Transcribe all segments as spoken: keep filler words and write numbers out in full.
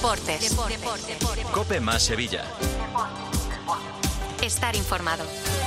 Deportes. Deportes. COPE más Sevilla. Estar informado.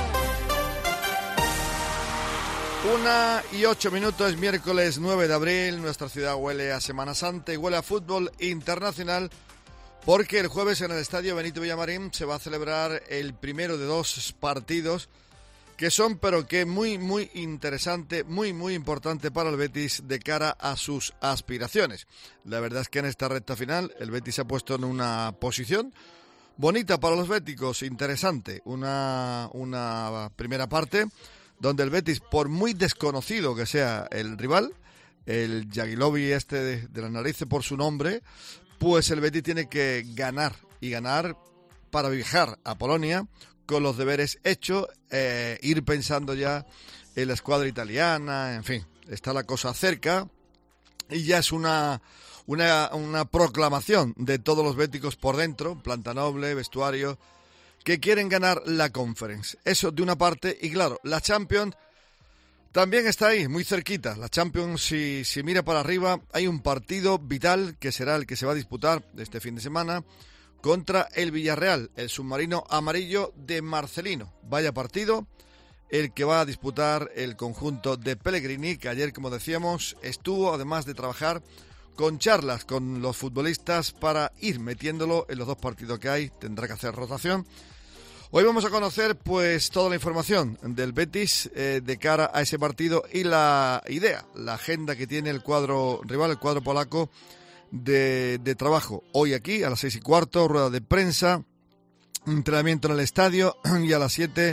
Una y ocho minutos, miércoles nueve de abril. Nuestra ciudad huele a Semana Santa y huele a fútbol internacional, porque el jueves en el Estadio Benito Villamarín se va a celebrar el primero de dos partidos que son, pero que muy, muy interesante, muy, muy importante para el Betis de cara a sus aspiraciones. La verdad es que en esta recta final el Betis se ha puesto en una posición bonita para los béticos, interesante. Una, una primera parte donde el Betis, por muy desconocido que sea el rival, el Jagiellonia este de, de las narices por su nombre, pues el Betis tiene que ganar y ganar para viajar a Polonia con los deberes hechos, eh, ir pensando ya en la escuadra italiana, en fin, está la cosa cerca y ya es una, una, una proclamación de todos los béticos por dentro, planta noble, vestuario, que quieren ganar la Conference. Eso de una parte, y claro, la Champions también está ahí, muy cerquita. La Champions, si, si mira para arriba, hay un partido vital que será el que se va a disputar este fin de semana contra el Villarreal, el submarino amarillo de Marcelino. Vaya partido el que va a disputar el conjunto de Pellegrini, que ayer, como decíamos, estuvo, además de trabajar, con charlas con los futbolistas para ir metiéndolo en los dos partidos que hay. Tendrá que hacer rotación. Hoy vamos a conocer pues toda la información del Betis eh, de cara a ese partido y la idea, la agenda que tiene el cuadro rival, el cuadro polaco de, de trabajo. Hoy aquí a las seis y cuarto, rueda de prensa, entrenamiento en el estadio, y a las siete,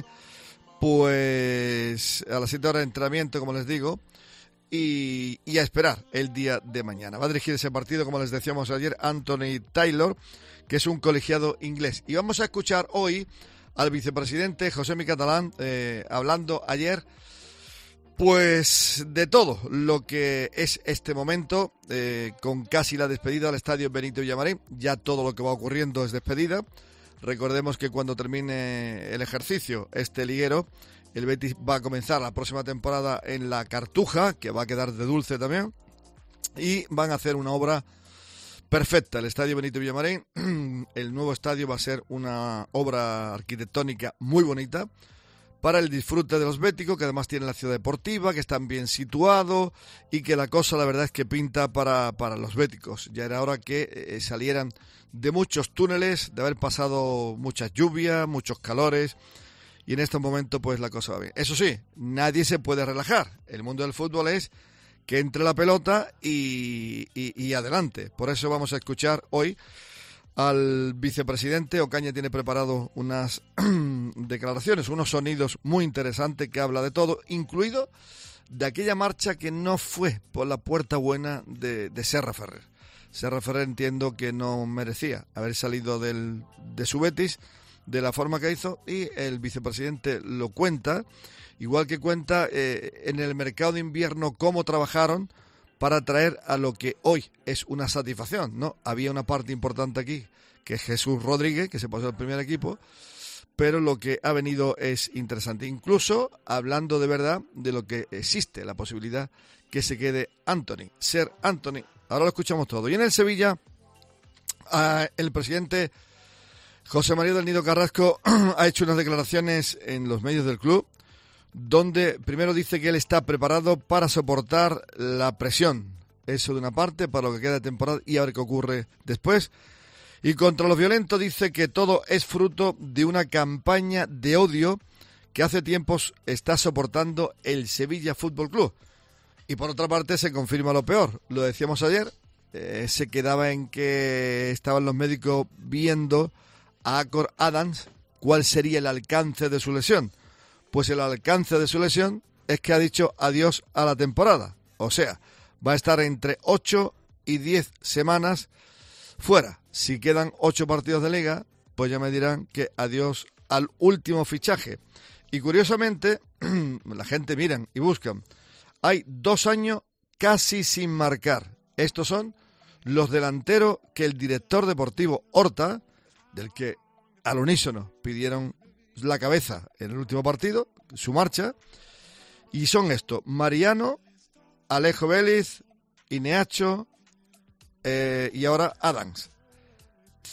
pues a las siete horas de entrenamiento, como les digo, y, y a esperar el día de mañana. Va a dirigir ese partido, como les decíamos ayer, Anthony Taylor, que es un colegiado inglés. Y vamos a escuchar hoy al vicepresidente Josemi Catalán, eh, hablando ayer pues de todo lo que es este momento, eh, con casi la despedida del Estadio Benito Villamarín. Ya todo lo que va ocurriendo es despedida. Recordemos que cuando termine el ejercicio este liguero, el Betis va a comenzar la próxima temporada en la Cartuja, que va a quedar de dulce también, y van a hacer una obra perfecta. El Estadio Benito Villamarín, el nuevo estadio, va a ser una obra arquitectónica muy bonita para el disfrute de los béticos, que además tiene la ciudad deportiva, que están bien situados y que la cosa, la verdad, es que pinta para, para los béticos. Ya era hora que eh, salieran de muchos túneles, de haber pasado muchas lluvias, muchos calores, y en este momento pues la cosa va bien. Eso sí, nadie se puede relajar. El mundo del fútbol es que entre la pelota y, y, y adelante. Por eso vamos a escuchar hoy al vicepresidente. Ocaña tiene preparado unas declaraciones, unos sonidos muy interesantes que habla de todo, incluido de aquella marcha que no fue por la puerta buena de, de Serra Ferrer. Serra Ferrer, entiendo que no merecía haber salido del, de su Betis de la forma que hizo, y el vicepresidente lo cuenta, igual que cuenta eh, en el mercado de invierno cómo trabajaron para traer a lo que hoy es una satisfacción, ¿no? Había una parte importante aquí, que es Jesús Rodríguez, que se pasó al primer equipo, pero lo que ha venido es interesante. Incluso hablando de verdad de lo que existe, la posibilidad que se quede Anthony, ser Anthony. Ahora lo escuchamos todo. Y en el Sevilla, uh, el presidente José María del Nido Carrasco ha hecho unas declaraciones en los medios del club, donde primero dice que él está preparado para soportar la presión. Eso de una parte, para lo que queda de temporada y a ver qué ocurre después. Y contra los violentos dice que todo es fruto de una campaña de odio que hace tiempos está soportando el Sevilla Fútbol Club. Y por otra parte se confirma lo peor. Lo decíamos ayer, eh, se quedaba en que estaban los médicos viendo a Acor Adams cuál sería el alcance de su lesión. Pues el alcance de su lesión es que ha dicho adiós a la temporada. O sea, va a estar entre ocho y diez semanas fuera. Si quedan ocho partidos de liga, pues ya me dirán que adiós al último fichaje. Y curiosamente, la gente miran y buscan. Hay dos años casi sin marcar. Estos son los delanteros que el director deportivo Horta, del que al unísono pidieron la cabeza en el último partido, su marcha, y son estos: Mariano, Alejo Vélez, Ineacho eh, y ahora Adams.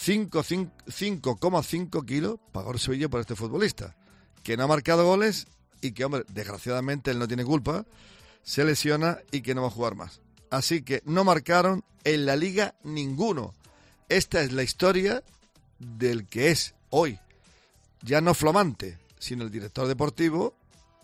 cinco coma cinco kilos pagó el Sevilla por este futbolista, que no ha marcado goles y que, hombre, desgraciadamente él no tiene culpa, se lesiona y que no va a jugar más. Así que no marcaron en la Liga ninguno. Esta es la historia del que es hoy, ya no flamante, sino el director deportivo,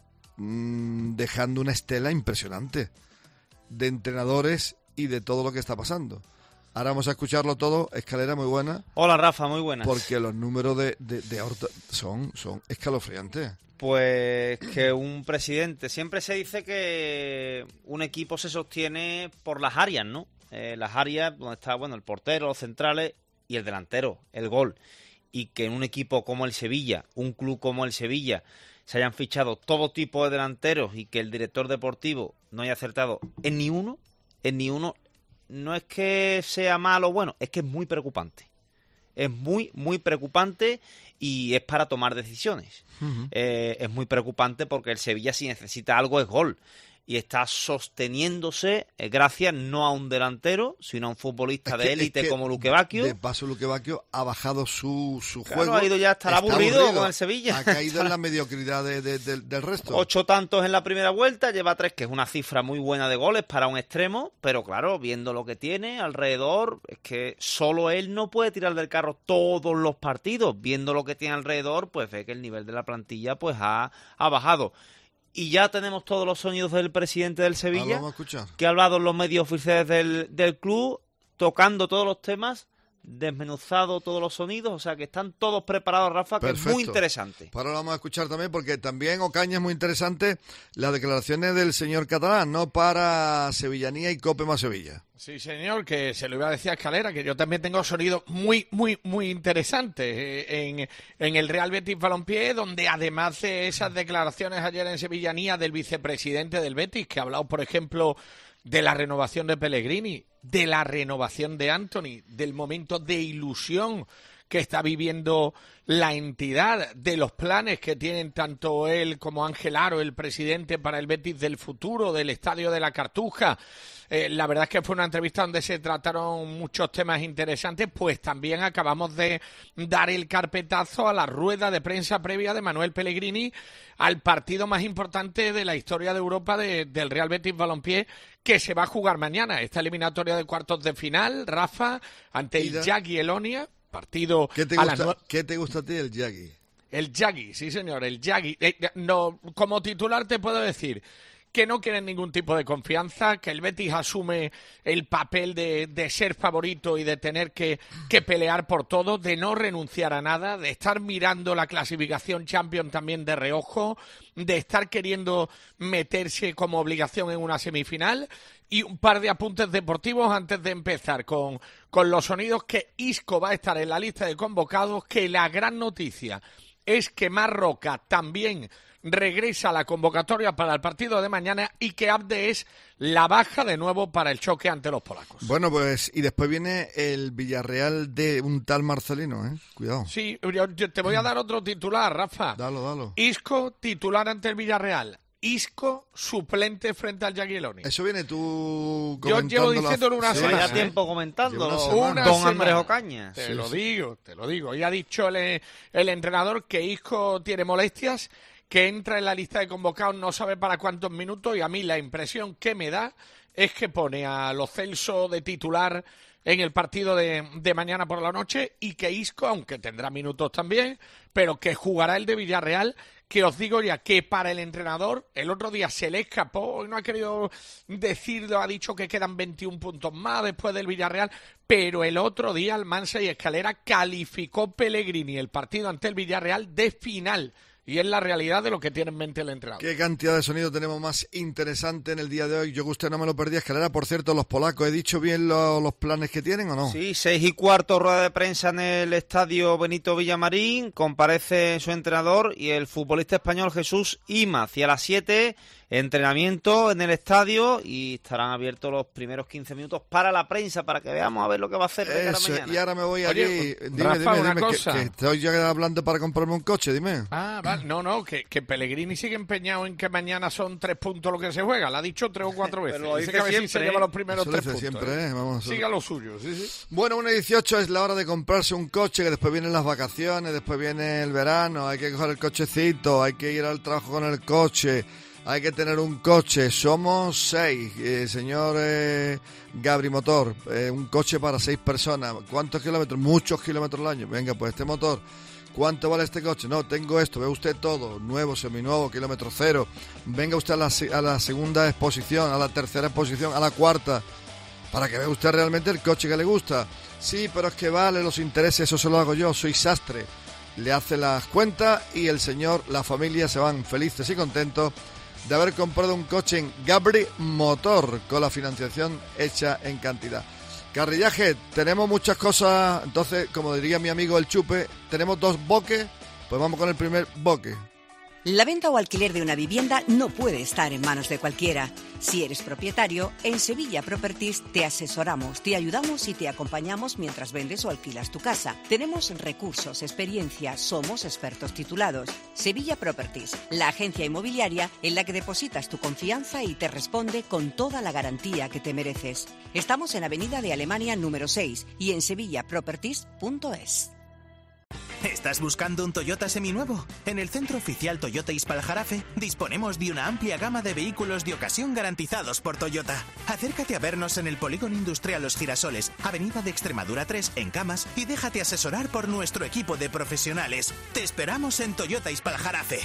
mmm, dejando una estela impresionante de entrenadores y de todo lo que está pasando. Ahora vamos a escucharlo todo. Escalera, muy buena. Hola, Rafa, muy buenas. Porque los números de, de, de Horta son, son escalofriantes. Pues que un presidente... Siempre se dice que un equipo se sostiene por las áreas, ¿no? Eh, las áreas donde está, bueno, el portero, los centrales y el delantero, el gol. Y que en un equipo como el Sevilla, un club como el Sevilla, se hayan fichado todo tipo de delanteros y que el director deportivo no haya acertado en ni uno, en ni uno... No es que sea malo o bueno, es que es muy preocupante. Es muy, muy preocupante y es para tomar decisiones. Uh-huh. Eh, es muy preocupante porque el Sevilla, si necesita algo, es gol. Y está sosteniéndose eh, gracias no a un delantero, sino a un futbolista es que, de élite es que como Luque Bacchio. De paso, Luque Bacchio ha bajado su, su claro, juego. ha ido ya a estar aburrido, aburrido con el Sevilla. Ha caído en la mediocridad de, de, de, del resto. Ocho tantos en la primera vuelta, lleva tres, que es una cifra muy buena de goles para un extremo. Pero claro, viendo lo que tiene alrededor, es que solo él no puede tirar del carro todos los partidos. Viendo lo que tiene alrededor, pues ve que el nivel de la plantilla pues ha, ha bajado. Y ya tenemos todos los sonidos del presidente del Sevilla, que ha hablado en los medios oficiales del, del club, tocando todos los temas, desmenuzado todos los sonidos, o sea que están todos preparados, Rafa, que Perfecto. Es muy interesante. Pues ahora lo vamos a escuchar también, porque también, Ocaña, es muy interesante las declaraciones del señor Catalán, no para Sevillanía y Cope más Sevilla. Sí, señor, que se lo iba a decir a Escalera, que yo también tengo sonidos muy, muy, muy interesantes en, en el Real Betis Balompié, donde además de esas declaraciones ayer en Sevillanía del vicepresidente del Betis, que ha hablado, por ejemplo, de la renovación de Pellegrini, de la renovación de Antony, del momento de ilusión que está viviendo la entidad, de los planes que tienen tanto él como Ángel Aro, el presidente, para el Betis del futuro, del Estadio de la Cartuja. Eh, la verdad es que fue una entrevista donde se trataron muchos temas interesantes, pues también acabamos de dar el carpetazo a la rueda de prensa previa de Manuel Pellegrini al partido más importante de la historia de Europa de, del Real Betis Balompié, que se va a jugar mañana, esta eliminatoria de cuartos de final, Rafa, ante el Yagui Elonia, partido ¿Qué te a gusta, las... ¿Qué te gusta a ti el Yagui? El Yagui, sí señor, el Yagui. Eh, no, como titular te puedo decir que no quieren ningún tipo de confianza, que el Betis asume el papel de, de ser favorito y de tener que, que pelear por todo, de no renunciar a nada, de estar mirando la clasificación Champions también de reojo, de estar queriendo meterse como obligación en una semifinal. Y un par de apuntes deportivos antes de empezar con, con los sonidos, que Isco va a estar en la lista de convocados, que la gran noticia es que Marroca también regresa a la convocatoria para el partido de mañana y que Abde es la baja de nuevo para el choque ante los polacos. Bueno, pues y después viene el Villarreal de un tal Marcelino, ¿eh? Cuidado. Sí, yo, yo te voy a dar otro titular, Rafa. Dalo, dalo. Isco, titular ante el Villarreal. Isco, suplente frente al Yagui Elonia. Eso viene tú comentando. Yo llevo diciéndolo una sí, semana. Ya tiempo comentando. Una Don semana. Andrés Ocaña. Te sí, lo sí. digo, te lo digo. Y ha dicho el, el entrenador que Isco tiene molestias, que entra en la lista de convocados, no sabe para cuántos minutos, y a mí la impresión que me da es que pone a Lo Celso de titular en el partido de, de mañana por la noche, y que Isco, aunque tendrá minutos también, pero que jugará el de Villarreal, que os digo ya que para el entrenador el otro día se le escapó y no ha querido decirlo, ha dicho que quedan veintiún puntos más después del Villarreal, pero el otro día Almansa y Escalera calificó Pellegrini el partido ante el Villarreal de final. Y es la realidad de lo que tiene en mente el entrenador. ¿Qué cantidad de sonido tenemos más interesante en el día de hoy? Yo que usted no me lo perdí, Escalera. Por cierto, los polacos, ¿he dicho bien lo, los planes que tienen o no? Sí, seis y cuarto, rueda de prensa en el estadio Benito Villamarín. Comparece su entrenador y el futbolista español Jesús Imaz. Y a las siete, entrenamiento en el estadio y estarán abiertos los primeros quince minutos para la prensa, para que veamos a ver lo que va a hacer de cara a Eso, mañana. y ahora me voy Oye, allí. pues, Dime, Rafa, dime, una dime, que, cosa. que estoy ya hablando para comprarme un coche, dime. Ah, vale. No, no, que, que Pellegrini sigue empeñado en que mañana son tres puntos lo que se juega. Lo ha dicho tres o cuatro veces. Pero lo Dice dice que a ver si siempre, se ¿eh? lleva los primeros Eso lo tres dice puntos. siempre, ¿eh? ¿eh? Vamos, Siga lo suyo, sí, sí. Bueno, una y dieciocho es la hora de comprarse un coche, que después vienen las vacaciones, después viene el verano, hay que coger el cochecito, hay que ir al trabajo con el coche, hay que tener un coche. Somos seis, eh, señor eh, Gabri Motor, eh, un coche para seis personas. ¿Cuántos kilómetros? Muchos kilómetros al año. Venga, pues este motor, ¿cuánto vale este coche? No, tengo esto, ve usted todo, nuevo, seminuevo, kilómetro cero. Venga usted a la, a la segunda exposición, a la tercera exposición, a la cuarta, para que vea usted realmente el coche que le gusta. Sí, pero es que vale los intereses, eso se lo hago yo, soy sastre. Le hace las cuentas y el señor, la familia se van felices y contentos de haber comprado un coche en Gabri Motor con la financiación hecha en cantidad. Carrillaje, tenemos muchas cosas, entonces, como diría mi amigo el Chupe, tenemos dos boques, pues vamos con el primer boque. La venta o alquiler de una vivienda no puede estar en manos de cualquiera. Si eres propietario, en Sevilla Properties te asesoramos, te ayudamos y te acompañamos mientras vendes o alquilas tu casa. Tenemos recursos, experiencia, somos expertos titulados. Sevilla Properties, la agencia inmobiliaria en la que depositas tu confianza y te responde con toda la garantía que te mereces. Estamos en Avenida de Alemania número seis y en sevilla properties punto es. ¿Estás buscando un Toyota seminuevo? En el Centro Oficial Toyota Ispaljarafe disponemos de una amplia gama de vehículos de ocasión garantizados por Toyota. Acércate a vernos en el Polígono Industrial Los Girasoles, Avenida de Extremadura tres, en Camas, y déjate asesorar por nuestro equipo de profesionales. Te esperamos en Toyota Ispaljarafe.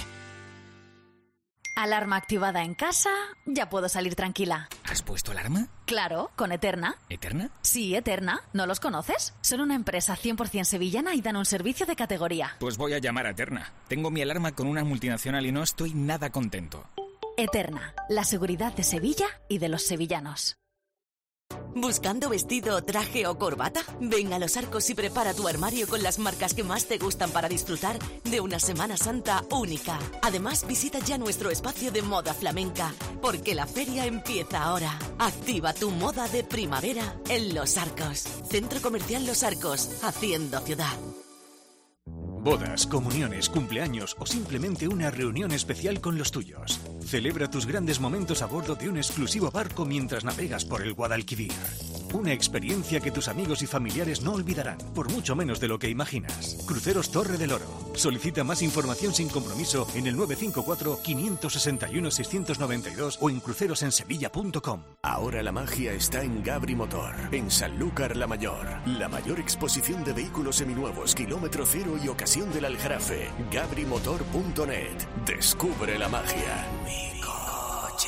Alarma activada en casa, ya puedo salir tranquila. ¿Has puesto alarma? Claro, con Eterna. ¿Eterna? Sí, Eterna. ¿No los conoces? Son una empresa cien por ciento sevillana y dan un servicio de categoría. Pues voy a llamar a Eterna. Tengo mi alarma con una multinacional y no estoy nada contento. Eterna, la seguridad de Sevilla y de los sevillanos. ¿Buscando vestido, traje o corbata? Ven a Los Arcos y prepara tu armario con las marcas que más te gustan para disfrutar de una Semana Santa única. Además, visita ya nuestro espacio de moda flamenca, porque la feria empieza ahora. Activa tu moda de primavera en Los Arcos. Centro Comercial Los Arcos, haciendo ciudad. Bodas, comuniones, cumpleaños o simplemente una reunión especial con los tuyos. Celebra tus grandes momentos a bordo de un exclusivo barco mientras navegas por el Guadalquivir. Una experiencia que tus amigos y familiares no olvidarán, por mucho menos de lo que imaginas. Cruceros Torre del Oro. Solicita más información sin compromiso en el nueve cinco cuatro, cinco seis uno, seis nueve dos o en crucerosensevilla punto com. Ahora la magia está en Gabri Motor, en Sanlúcar la Mayor. La mayor exposición de vehículos seminuevos, kilómetro cero y ocasión del Aljarafe. Gabri Motor punto net. Descubre la magia. Mi coche.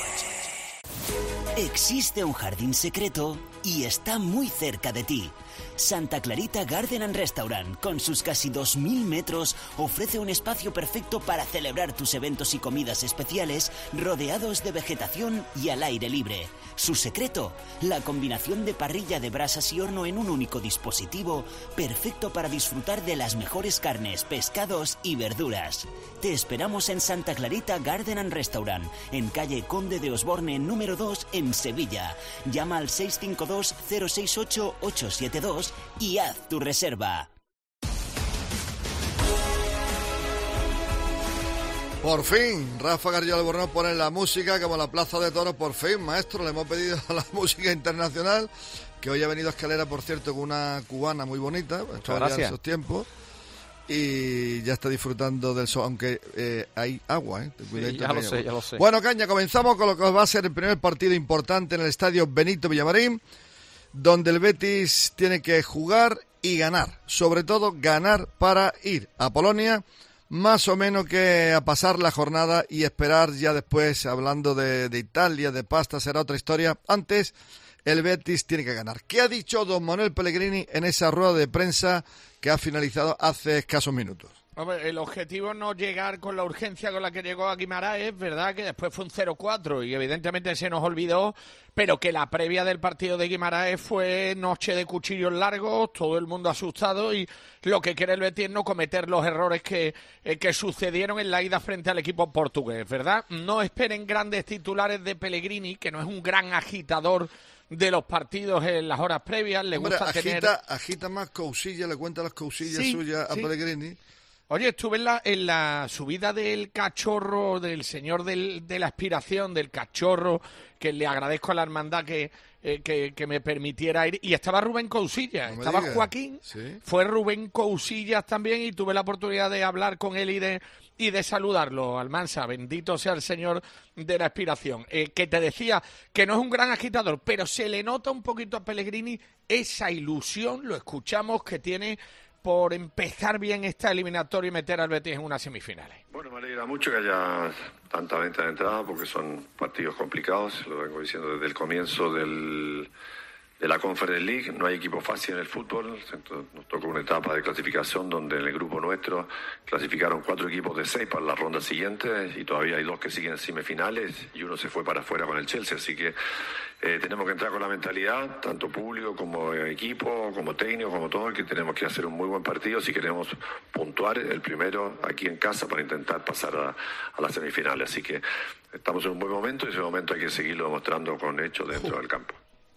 Existe un jardín secreto y está muy cerca de ti. Santa Clarita Garden and Restaurant, con sus casi dos mil metros, ofrece un espacio perfecto para celebrar tus eventos y comidas especiales, rodeados de vegetación y al aire libre. Su secreto, la combinación de parrilla de brasas y horno en un único dispositivo, perfecto para disfrutar de las mejores carnes, pescados y verduras. Te esperamos en Santa Clarita Garden and Restaurant, en calle Conde de Osborne número dos, en Sevilla. Llama al seis cinco dos, cero seis ocho, ocho siete dos y haz tu reserva. Por fin, Rafa García Albornoz pone la música como la Plaza de Toros. Por fin, maestro, le hemos pedido a la música internacional, que hoy ha venido a Escalera, por cierto, con una cubana muy bonita, estaba ya en esos tiempos, y ya está disfrutando del sol, aunque eh, hay agua, ¿eh? Sí, ya lo sé, ya lo sé. Bueno, Caña, comenzamos con lo que va a ser el primer partido importante en el estadio Benito Villamarín, donde el Betis tiene que jugar y ganar, sobre todo ganar para ir a Polonia, más o menos que a pasar la jornada y esperar ya después, hablando de, de Italia, de pasta, será otra historia. Antes, el Betis tiene que ganar. ¿Qué ha dicho don Manuel Pellegrini en esa rueda de prensa que ha finalizado hace escasos minutos? Hombre, el objetivo no llegar con la urgencia con la que llegó a Guimaraes, verdad que después fue un cero cuatro y evidentemente se nos olvidó, pero que la previa del partido de Guimaraes fue noche de cuchillos largos, todo el mundo asustado y lo que quiere el Betis es no cometer los errores que, eh, que sucedieron en la ida frente al equipo portugués, ¿verdad? No esperen grandes titulares de Pellegrini, que no es un gran agitador de los partidos en las horas previas, le Hombre, gusta agita, tener... agita más cousillas, le cuenta las cousillas Sí, suyas a sí. Pellegrini. Oye, estuve en la, en la subida del cachorro, del señor del, de la aspiración, del cachorro, que le agradezco a la hermandad que, eh, que, que me permitiera ir. Y estaba Rubén Cousillas, No me estaba digas. Joaquín, Sí. fue Rubén Cousillas también y tuve la oportunidad de hablar con él y de, y de saludarlo. Almansa, bendito sea el señor de la aspiración. Eh, que te decía que no es un gran agitador, pero se le nota un poquito a Pellegrini esa ilusión, lo escuchamos, que tiene por empezar bien esta eliminatoria y meter al Betis en unas semifinales. Bueno, me alegra mucho que haya tanta venta de entrada porque son partidos complicados, lo vengo diciendo desde el comienzo del, de la Conference League. No hay equipo fácil en el fútbol, entonces nos tocó una etapa de clasificación donde en el grupo nuestro clasificaron cuatro equipos de seis para la ronda siguiente y todavía hay dos que siguen en semifinales y uno se fue para afuera con el Chelsea, así que Eh, tenemos que entrar con la mentalidad, tanto público como equipo, como técnico, como todo, que tenemos que hacer un muy buen partido si queremos puntuar el primero aquí en casa para intentar pasar a, a las semifinales. Así que estamos en un buen momento y ese momento hay que seguirlo demostrando con hechos dentro del campo.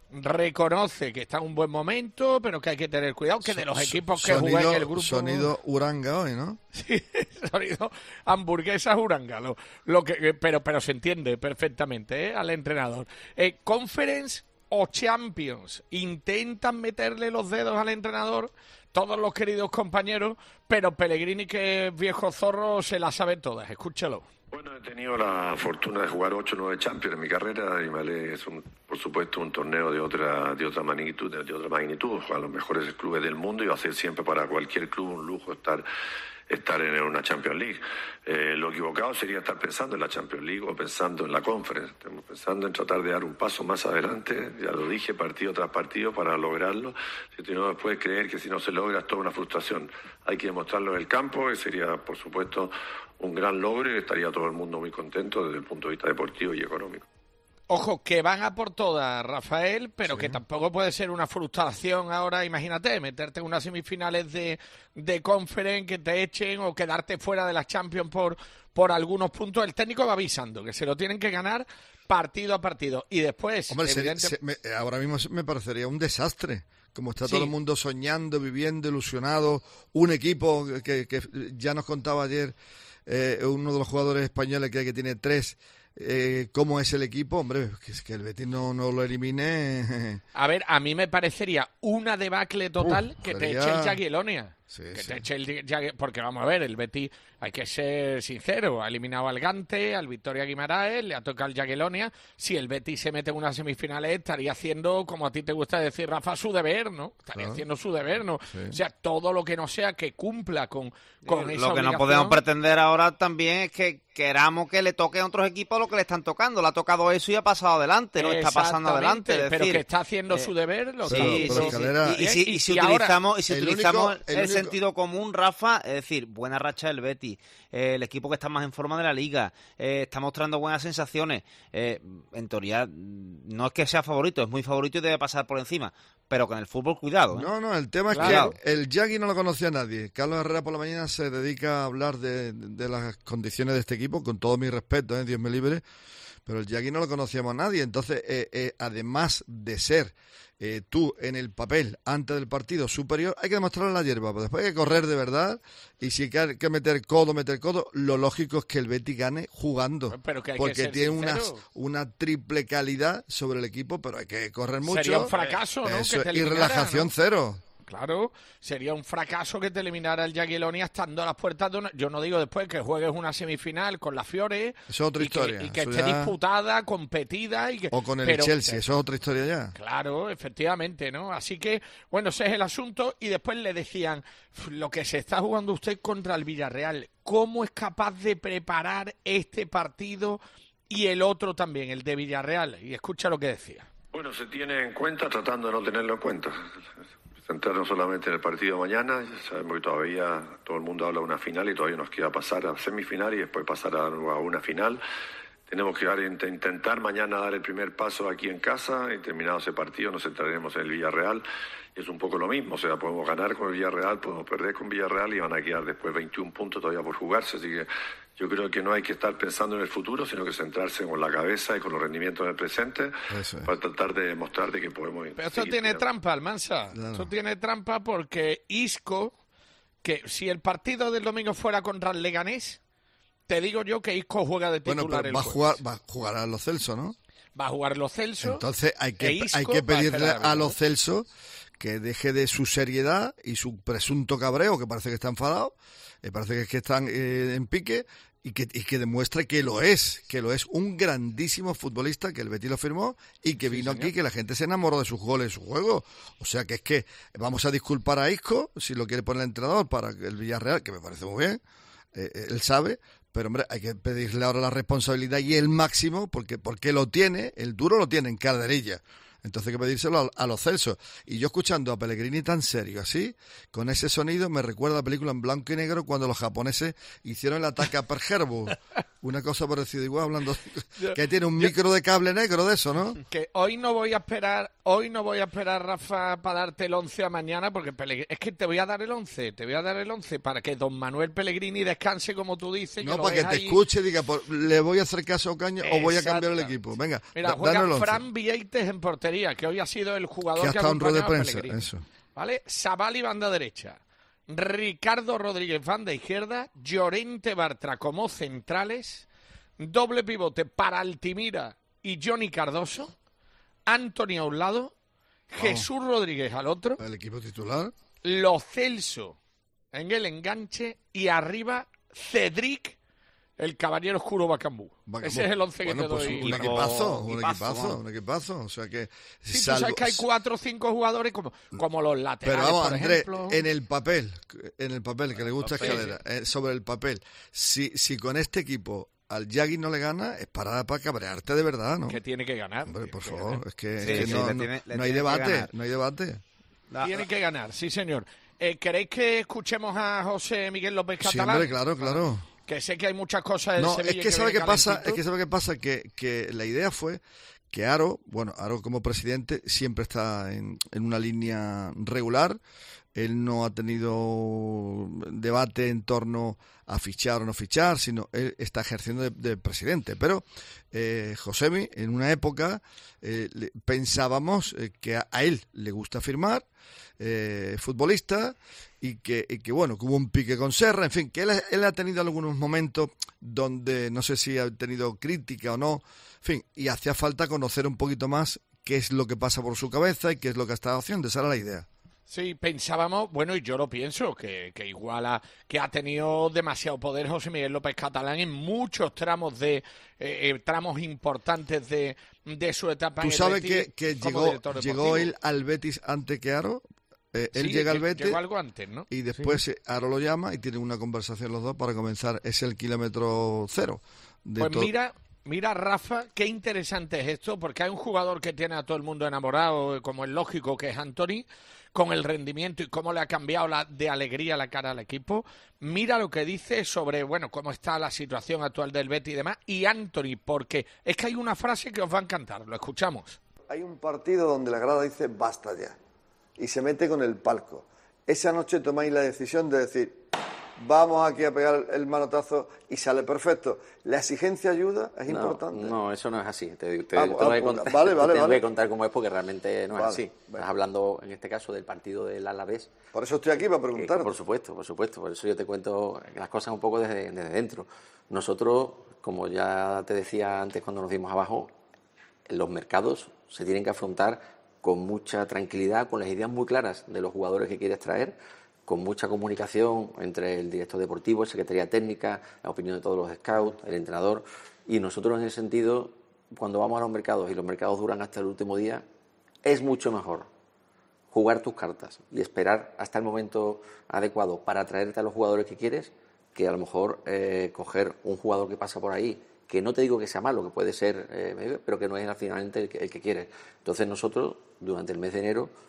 Reconoce que está en un buen momento, pero que hay que tener cuidado, que de los equipos que Sonido, juegan en el grupo... sonido Uranga hoy, ¿no? Sí, sonido hamburguesas Uranga, lo, lo que, pero, pero se entiende perfectamente, ¿eh? Al entrenador. Eh, Conference o Champions, intentan meterle los dedos al entrenador, todos los queridos compañeros, pero Pellegrini, que es viejo zorro, se las sabe todas. Escúchalo. Bueno, he tenido la fortuna de jugar ocho o nueve Champions en mi carrera y me ale- es un, por supuesto un torneo de otra de otra magnitud, de, de otra magnitud, a los mejores clubes del mundo y va a ser siempre para cualquier club un lujo estar estar en una Champions League. Eh, lo equivocado sería estar pensando en la Champions League o pensando en la Conference. Estamos pensando en tratar de dar un paso más adelante, ya lo dije, partido tras partido para lograrlo. Si tú no puedes creer que si no se logra es toda una frustración. Hay que demostrarlo en el campo y sería, por supuesto, un gran logro y estaría todo el mundo muy contento desde el punto de vista deportivo y económico. Ojo, que van a por todas, Rafael, pero sí, que tampoco puede ser una frustración ahora, imagínate, meterte en unas semifinales de, de Conference, que te echen o quedarte fuera de la Champions por, por algunos puntos. El técnico va avisando que se lo tienen que ganar partido a partido. Y después, Hombre, evidente... se, se, me, ahora mismo me parecería un desastre. Como está Sí. todo el mundo soñando, viviendo, ilusionado. Un equipo que, que ya nos contaba ayer eh, uno de los jugadores españoles que, que tiene tres. Eh, ¿Cómo es el equipo? Hombre, que es que el Betis no, no lo elimine. A ver, a mí me parecería una debacle total Uf, que sería... te eche el Jagiellonia. Sí, que sí. te eche el Jagui- porque vamos a ver, el Betis, hay que ser sincero, ha eliminado al Gante, al Victoria Guimaraes, le ha tocado el Jagiellonia. Si el Betis se mete en unas semifinales, estaría haciendo, como a ti te gusta decir, Rafa, su deber, ¿no? Estaría Claro. haciendo su deber, ¿no? Sí. O sea, todo lo que no sea que cumpla con, con esa Lo que no obligación. podemos pretender ahora también es que queramos que le toque a otros equipos lo que le están tocando. Le ha tocado eso y ha pasado adelante, no está pasando adelante. Es pero decir, que está haciendo eh, su deber. Lo sí, está sí, haciendo. sí, sí. Y, y si, y si ahora- utilizamos, y si el utilizamos único- el el, único- sentido común, Rafa, es decir, buena racha del Betis, eh, el equipo que está más en forma de la liga, eh, está mostrando buenas sensaciones. Eh, en teoría, no es que sea favorito, es muy favorito y debe pasar por encima. Pero con el fútbol, cuidado. ¿eh? No, no, el tema Claro. es que el Yagui no lo conocía nadie. Carlos Herrera por la mañana se dedica a hablar de, de las condiciones de este equipo, con todo mi respeto, ¿eh? Dios me libre, pero el Yagui no lo conocíamos nadie. Entonces, eh, eh, además de ser eh, tú en el papel antes del partido superior, hay que demostrarlo en la hierba, pero después hay que correr de verdad y si hay que meter codo, meter codo, lo lógico es que el Betis gane jugando, Pero que hay que porque ser tiene sincero. unas, una triple calidad sobre el equipo, pero hay que correr mucho. Sería un fracaso, ¿no? Eso, que te y eliminara, relajación ¿no? cero. Claro, sería un fracaso que te eliminara el Jagiellonia estando a las puertas de una... Yo no digo después que juegues una semifinal con la Fiore. Eso es otra y que- historia, Y que, eso esté ya- disputada, competida y que... O con el pero- Chelsea, eso es otra historia ya. Claro, efectivamente, ¿no? Así que, bueno, ese es el asunto. Y después le decían, lo que se está jugando usted contra el Villarreal, ¿cómo es capaz de preparar este partido y el otro también, el de Villarreal? Y escucha lo que decía. Bueno, se tiene en cuenta tratando de no tenerlo en cuenta. centrarnos solamente en el partido de mañana. Sabemos que todavía todo el mundo habla de una final y todavía nos queda pasar a semifinal y después pasar a, a una final. Tenemos que dar, intentar mañana dar el primer paso aquí en casa y terminado ese partido nos centraremos en el Villarreal. Y es un poco lo mismo, o sea, podemos ganar con el Villarreal, podemos perder con Villarreal y van a quedar después veintiún puntos todavía por jugarse. Así que yo creo que no hay que estar pensando en el futuro, sino que centrarse con la cabeza y con los rendimientos del presente es. para tratar de demostrar de que podemos... Pero esto tiene tirando. trampa, Almansa. Claro. Esto tiene trampa porque Isco, que si el partido del domingo fuera contra el Leganés, te digo yo que Isco juega de titular bueno, pero el va a jueves. jugar, va a jugar a Lo Celso, ¿no? Va a jugar Lo Celso. Entonces hay que, e hay que pedirle a, a Lo Celso que deje de su seriedad y su presunto cabreo, que parece que está enfadado, eh, parece que es que están eh, en pique, y que, y que demuestre que lo es, que lo es un grandísimo futbolista, que el Betis lo firmó y que sí, vino señor. aquí, que la gente se enamoró de sus goles, de su juego. O sea que es que vamos a disculpar a Isco, si lo quiere poner el entrenador para el Villarreal, que me parece muy bien, eh, él sabe, pero hombre, hay que pedirle ahora la responsabilidad y el máximo, porque, porque lo tiene, el duro lo tiene en Calderilla. Entonces hay que pedírselo a, a Lo Celso. Y yo escuchando a Pellegrini tan serio así, con ese sonido, me recuerda a la película en blanco y negro cuando los japoneses hicieron el ataque a Pearl Harbor. Una cosa parecida, igual hablando, yo, que tiene un yo, micro de cable negro de eso, ¿no? Que hoy no voy a esperar, hoy no voy a esperar, Rafa, para darte el once a mañana, porque Pellegrini, es que te voy a dar el once, te voy a dar el once para que don Manuel Pellegrini descanse, como tú dices. No, que para que te ahí. escuche y diga, pues, le voy a hacer caso a Ocaña o voy a cambiar el equipo. Venga, mira, juega Fran Vieites en portería, que hoy ha sido el jugador que, que ha estado en acompañado rueda de a prensa, Pellegrini. eso. ¿Vale? Sabali, banda derecha. Ricardo Rodríguez, banda izquierda. Llorente Bartra como centrales. Doble pivote para Altimira y Johnny Cardoso. Anthony a un lado. Jesús oh. Rodríguez al otro. El equipo titular. Lo Celso en el enganche. Y arriba, Cedric, el caballero oscuro Bacambú. Bacambú. Ese es el once bueno, que te pues doy. Un equipazo, un equipazo, un equipazo. O sea que... Sí, salvo... tú sabes que hay cuatro o cinco jugadores como, como los laterales, Pero vamos, por Andrés, ejemplo. en el papel, en el papel, que le gusta papel, Escalera, eh, sobre el papel, si, si con este equipo al Yagui no le gana, es para, para cabrearte de verdad, ¿no? Que tiene que ganar. Hombre, por favor, ganar. es que, sí, es que sí, no, le no, tiene, le no hay debate, no hay debate. La, tiene que ganar, sí, señor. Eh, ¿Queréis que escuchemos a José Miguel López Catalán? Sí, hombre, claro, claro. Que sé que hay muchas cosas del no, Sevilla. Es que, que sabe qué pasa, calentito. es que sabe qué pasa, que, que la idea fue que Aro, bueno, Aro como presidente siempre está en, en una línea regular. Él no ha tenido debate en torno a fichar o no fichar, sino él está ejerciendo de, de presidente. Pero eh, Josemi, en una época, eh, le, pensábamos eh, que a, a él le gusta firmar, eh, futbolista, y que, y que, bueno, que hubo un pique con Serra, en fin, que él, él ha tenido algunos momentos donde no sé si ha tenido crítica o no, en fin, y hacía falta conocer un poquito más qué es lo que pasa por su cabeza y qué es lo que ha estado haciendo. Esa era la idea. Sí, pensábamos, bueno, y yo lo pienso, que, que igual ha, que ha tenido demasiado poder José Miguel López Catalán en muchos tramos de eh, eh, tramos importantes de, de su etapa. ¿Tú en el sabes Betis que, que como llegó, llegó él al Betis antes que Aro? Eh, él sí, llega al Betis llegó algo antes, ¿no? Y después sí. Aro lo llama y tienen una conversación los dos para comenzar. Es el kilómetro cero. De pues todo. mira... Mira, Rafa, qué interesante es esto, porque hay un jugador que tiene a todo el mundo enamorado, como es lógico, que es Anthony, con el rendimiento y cómo le ha cambiado la, de alegría la cara al equipo. Mira lo que dice sobre, bueno, cómo está la situación actual del Betis y demás, y Anthony, porque es que hay una frase que os va a encantar, lo escuchamos. Hay un partido donde la grada dice basta ya, y se mete con el palco. Esa noche tomáis la decisión de decir... Vamos aquí a pegar el manotazo y sale perfecto. ¿La exigencia ayuda? ¿Es no, importante? No, eso no es así. Te, te, ah, te, voy, a contar, vale, vale, te vale. voy a contar cómo es porque realmente no es vale, así. Vale. Estás hablando, en este caso, del partido del Alavés. Por eso estoy aquí, para preguntar. Que, por supuesto, por supuesto. Por eso yo te cuento las cosas un poco desde, desde dentro. Nosotros, como ya te decía antes cuando nos dimos abajo, los mercados se tienen que afrontar con mucha tranquilidad, con las ideas muy claras de los jugadores que quieres traer, con mucha comunicación entre el director deportivo, Secretaría Técnica, la opinión de todos los scouts, el entrenador, y nosotros en ese sentido, cuando vamos a los mercados y los mercados duran hasta el último día, es mucho mejor jugar tus cartas y esperar hasta el momento adecuado para traerte a los jugadores que quieres, que a lo mejor eh, coger un jugador que pasa por ahí, que no te digo que sea malo, que puede ser, eh, pero que no es finalmente el que, el que quieres. Entonces nosotros, durante el mes de enero,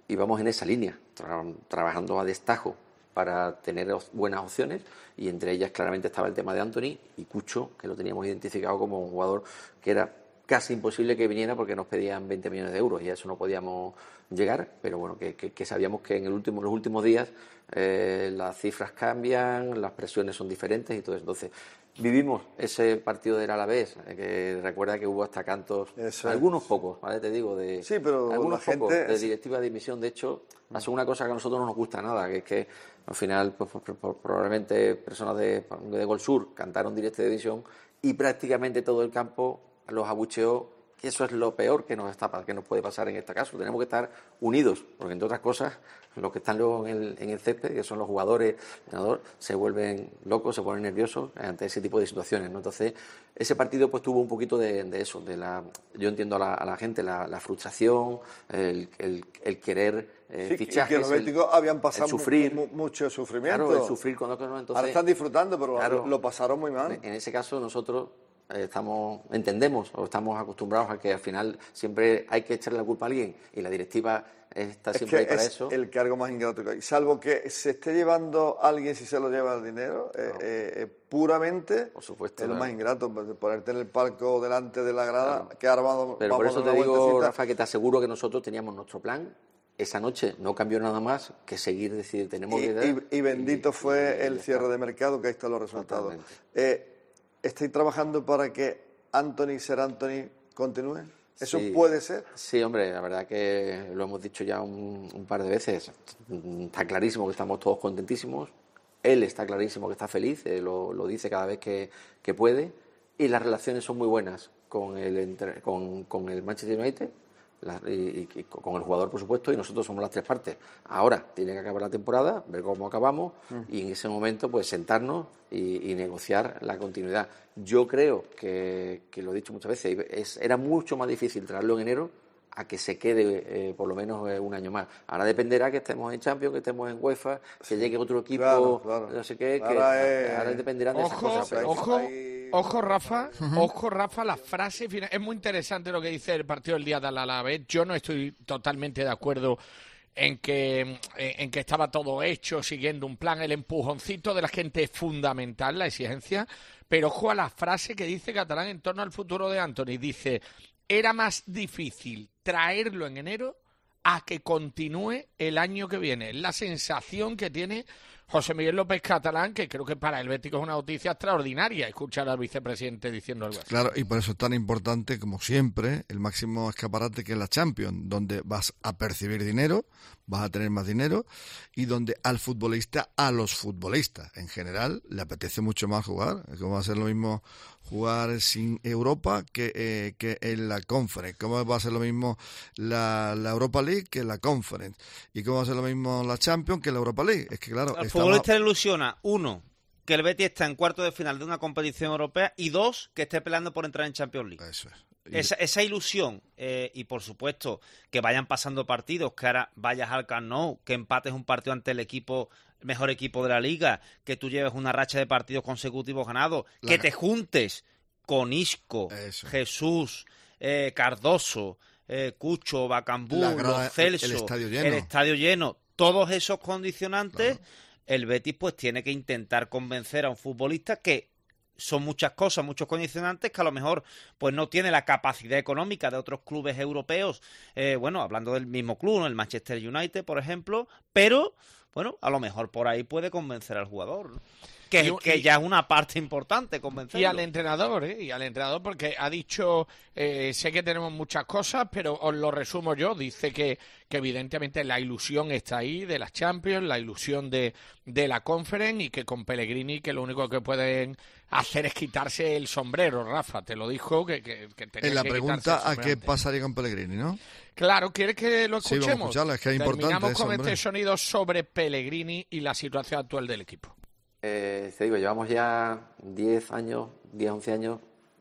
y vamos en esa línea, tra- trabajando a destajo para tener op- buenas opciones, y entre ellas claramente estaba el tema de Anthony y Cucho, que lo teníamos identificado como un jugador que era casi imposible que viniera porque nos pedían veinte millones de euros y a eso no podíamos llegar, pero bueno, que, que, que sabíamos que en el último, los últimos días eh, las cifras cambian, las presiones son diferentes y todo eso. Entonces, vivimos ese partido del Alavés, eh, que recuerda que hubo hasta cantos, eso algunos es. pocos, ¿vale? Te digo, de sí, pero algunos la pocos gente... de directiva de dimisión. De hecho, pasó una cosa que a nosotros no nos gusta nada, que es que al final pues, pues, pues, probablemente personas de, de Gol Sur cantaron directa de división y prácticamente todo el campo los abucheó, que eso es lo peor que nos está que nos puede pasar en este caso. Tenemos que estar unidos, porque entre otras cosas, los que están luego en el, en el césped, que son los jugadores, entrenador, se vuelven locos, se ponen nerviosos ante ese tipo de situaciones, ¿no? Entonces, ese partido pues tuvo un poquito de, de eso, de la, yo entiendo a la, a la gente, la, la frustración, el, el, el querer eh, sí, fichajes, que los béticos habían pasado el sufrir, mu- mucho sufrimiento. Claro, el sufrir cuando no, entonces, ahora están disfrutando, pero claro, lo pasaron muy mal. En ese caso nosotros estamos entendemos o estamos acostumbrados a que al final siempre hay que echarle la culpa a alguien y la directiva está es siempre que ahí para es eso. El cargo más ingrato que hay, salvo que se esté llevando alguien si se lo lleva el dinero, no. eh, eh, puramente por supuesto, es lo claro. más ingrato, ponerte en el palco delante de la grada, claro. que ahora vamos, pero vamos por eso a te digo, vueltecita. Rafa, que te aseguro que nosotros teníamos nuestro plan. Esa noche no cambió nada más que seguir, decir, tenemos y, que... Y, y bendito y, fue y, el y cierre de mercado, que ahí están los resultados. Eh, ¿Estáis trabajando para que Anthony Ser Anthony continúe? ¿Eso sí, puede ser? Sí, hombre, la verdad que lo hemos dicho ya un, un par de veces. Está clarísimo que estamos todos contentísimos. Él está clarísimo que está feliz, eh, lo, lo dice cada vez que, que puede. Y las relaciones son muy buenas con el, con, con el Manchester United la, y, y con el jugador, por supuesto, y nosotros somos las tres partes. Ahora tiene que acabar la temporada, ver cómo acabamos mm. y en ese momento pues sentarnos y, y negociar la continuidad. Yo creo que, que lo he dicho muchas veces, es, era mucho más difícil traerlo en enero a que se quede eh, por lo menos eh, un año más. Ahora dependerá que estemos en Champions, que estemos en UEFA, que sí. llegue otro equipo, claro, claro. no sé qué, que ahora, es... ahora dependerán de ojo, esas cosas. Pero... Ojo, ojo, Rafa, uh-huh. ojo, Rafa, la frase final. Es muy interesante lo que dice el partido del día de la Alavés. Yo no estoy totalmente de acuerdo en que, en que estaba todo hecho, siguiendo un plan. El empujoncito de la gente es fundamental, la exigencia. Pero ojo a la frase que dice Catalán en torno al futuro de Anthony. Dice, era más difícil traerlo en enero a que continúe el año que viene. La sensación que tiene José Miguel López Catalán, que creo que para el Bético es una noticia extraordinaria escuchar al vicepresidente diciendo algo así. Claro, y por eso es tan importante, como siempre, el máximo escaparate que es la Champions, donde vas a percibir dinero, vas a tener más dinero, y donde al futbolista, a los futbolistas en general, le apetece mucho más jugar. ¿Cómo va a ser lo mismo jugar sin Europa que, eh, que en la Conference? ¿Cómo va a ser lo mismo la, la Europa League que la Conference? ¿Y cómo va a ser lo mismo la Champions que la Europa League? Es que claro, al futbolista le ilusiona, uno, que el Betis está en cuarto de final de una competición europea, y dos, que esté peleando por entrar en Champions League. Eso es. Esa, esa ilusión, eh, y por supuesto que vayan pasando partidos, que ahora vayas al Camp Nou, que empates un partido ante el equipo, el mejor equipo de la liga, que tú lleves una racha de partidos consecutivos ganados, la... que te juntes con Isco, Eso. Jesús, eh, Cardoso, eh, Cucho, Bacambú, Los Celso, el estadio lleno, el estadio lleno, todos esos condicionantes, claro. El Betis pues tiene que intentar convencer a un futbolista que son muchas cosas, muchos condicionantes que a lo mejor pues no tiene la capacidad económica de otros clubes europeos, eh, bueno, hablando del mismo club, ¿no? El Manchester United, por ejemplo, pero bueno, a lo mejor por ahí puede convencer al jugador, ¿no? Que, y, que ya es una parte importante convencerlo. Y al entrenador, ¿eh? Y al entrenador, porque ha dicho, eh, sé que tenemos muchas cosas, pero os lo resumo yo. Dice que, que evidentemente la ilusión está ahí de las Champions, la ilusión de, de la Conference, y que con Pellegrini que lo único que pueden hacer es quitarse el sombrero. Rafa, te lo dijo que, que, que tenía en la que pregunta a qué antes. pasaría con Pellegrini, ¿no? Claro, ¿quieres que lo escuchemos? Sí, vamos a escucharlo, es que es importante. Terminamos eso, con hombre. este sonido sobre Pellegrini y la situación actual del equipo. Eh, te digo, llevamos ya diez años, diez, once años,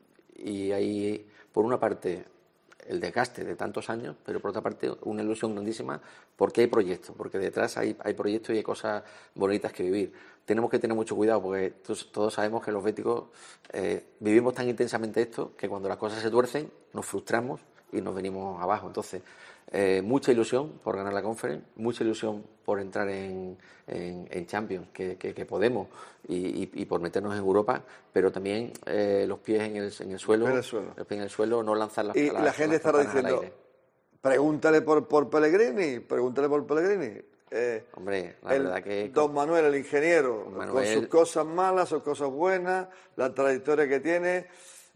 y hay, por una parte, el desgaste de tantos años, pero por otra parte, una ilusión grandísima, porque hay proyectos, porque detrás hay, hay proyectos y hay cosas bonitas que vivir. Tenemos que tener mucho cuidado, porque todos, todos sabemos que los béticos eh, vivimos tan intensamente esto, que cuando las cosas se tuercen, nos frustramos y nos venimos abajo. Entonces, eh, mucha ilusión por ganar la Conference, mucha ilusión por entrar en, en, en Champions, que, que, que podemos, y, y, y por meternos en Europa, pero también eh, los pies en el, en el suelo, el suelo. los pies en el suelo, no lanzar las Y las, la gente estará diciendo, pregúntale por, por Pellegrini, pregúntale por Pellegrini. Eh, Hombre, la el, verdad que... Don Manuel, el ingeniero, Manuel, con sus cosas malas, sus cosas buenas, la trayectoria que tiene,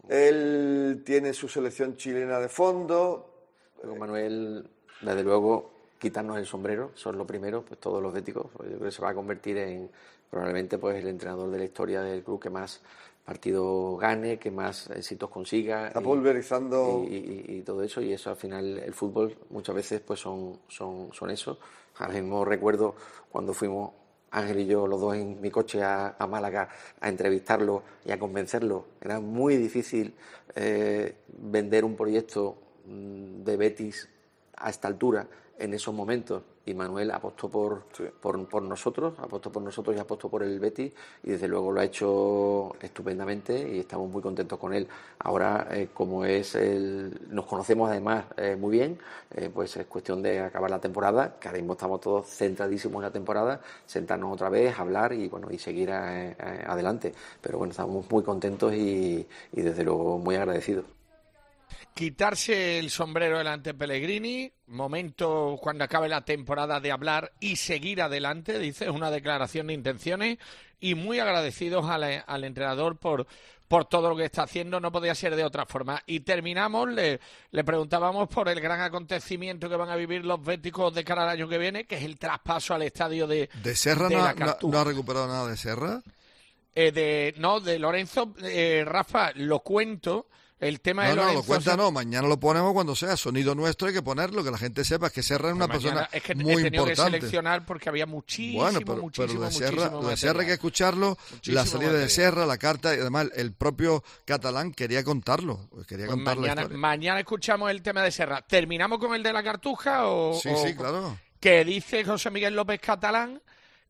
él tiene su selección chilena de fondo. Don Manuel, desde luego, quitarnos el sombrero, eso es lo primero, pues todos los béticos, pues yo creo que se va a convertir en probablemente pues el entrenador de la historia del club que más partidos gane, que más éxitos consiga. Está pulverizando... Y, y, y, y todo eso, y eso al final el fútbol muchas veces pues son, son, son eso. Ahora mismo recuerdo cuando fuimos Ángel y yo, los dos en mi coche a, a Málaga, a entrevistarlo y a convencerlo. Era muy difícil eh, vender un proyecto de Betis a esta altura, en esos momentos, y Manuel apostó por, sí. por, por nosotros, apostó por nosotros y apostó por el Betis, y desde luego lo ha hecho estupendamente y estamos muy contentos con él. Ahora, eh, como es el, nos conocemos además eh, muy bien, eh, pues es cuestión de acabar la temporada, que ahora mismo estamos todos centradísimos en la temporada, sentarnos otra vez, hablar y bueno y seguir a, a, adelante. Pero bueno, estamos muy contentos y, y desde luego muy agradecidos. Quitarse el sombrero delante de Pellegrini, momento cuando acabe la temporada de hablar y seguir adelante, dice, es una declaración de intenciones, y muy agradecidos al, al entrenador por, por todo lo que está haciendo, no podía ser de otra forma. Y terminamos, le, le preguntábamos por el gran acontecimiento que van a vivir los béticos de cara al año que viene, que es el traspaso al estadio de ¿De Serra de no, la no, no ha recuperado nada de Serra? Eh, de, no, de Lorenzo, eh, Rafa, lo cuento. El tema no, de Lorenzo... No, lo cuenta no, mañana lo ponemos cuando sea sonido nuestro, hay que ponerlo, que la gente sepa que Serra es una pues persona es que muy he tenido importante. que seleccionar porque había muchísimo, bueno, pero, muchísimo, pero de Serra, muchísimo de Serra hay que escucharlo, muchísimo la salida material. de Serra, la carta, y además el propio catalán quería contarlo, quería pues contar mañana, la historia. Mañana escuchamos el tema de Serra. ¿Terminamos con el de la Cartuja o...? Sí, o, sí, claro. Que dice José Miguel López Catalán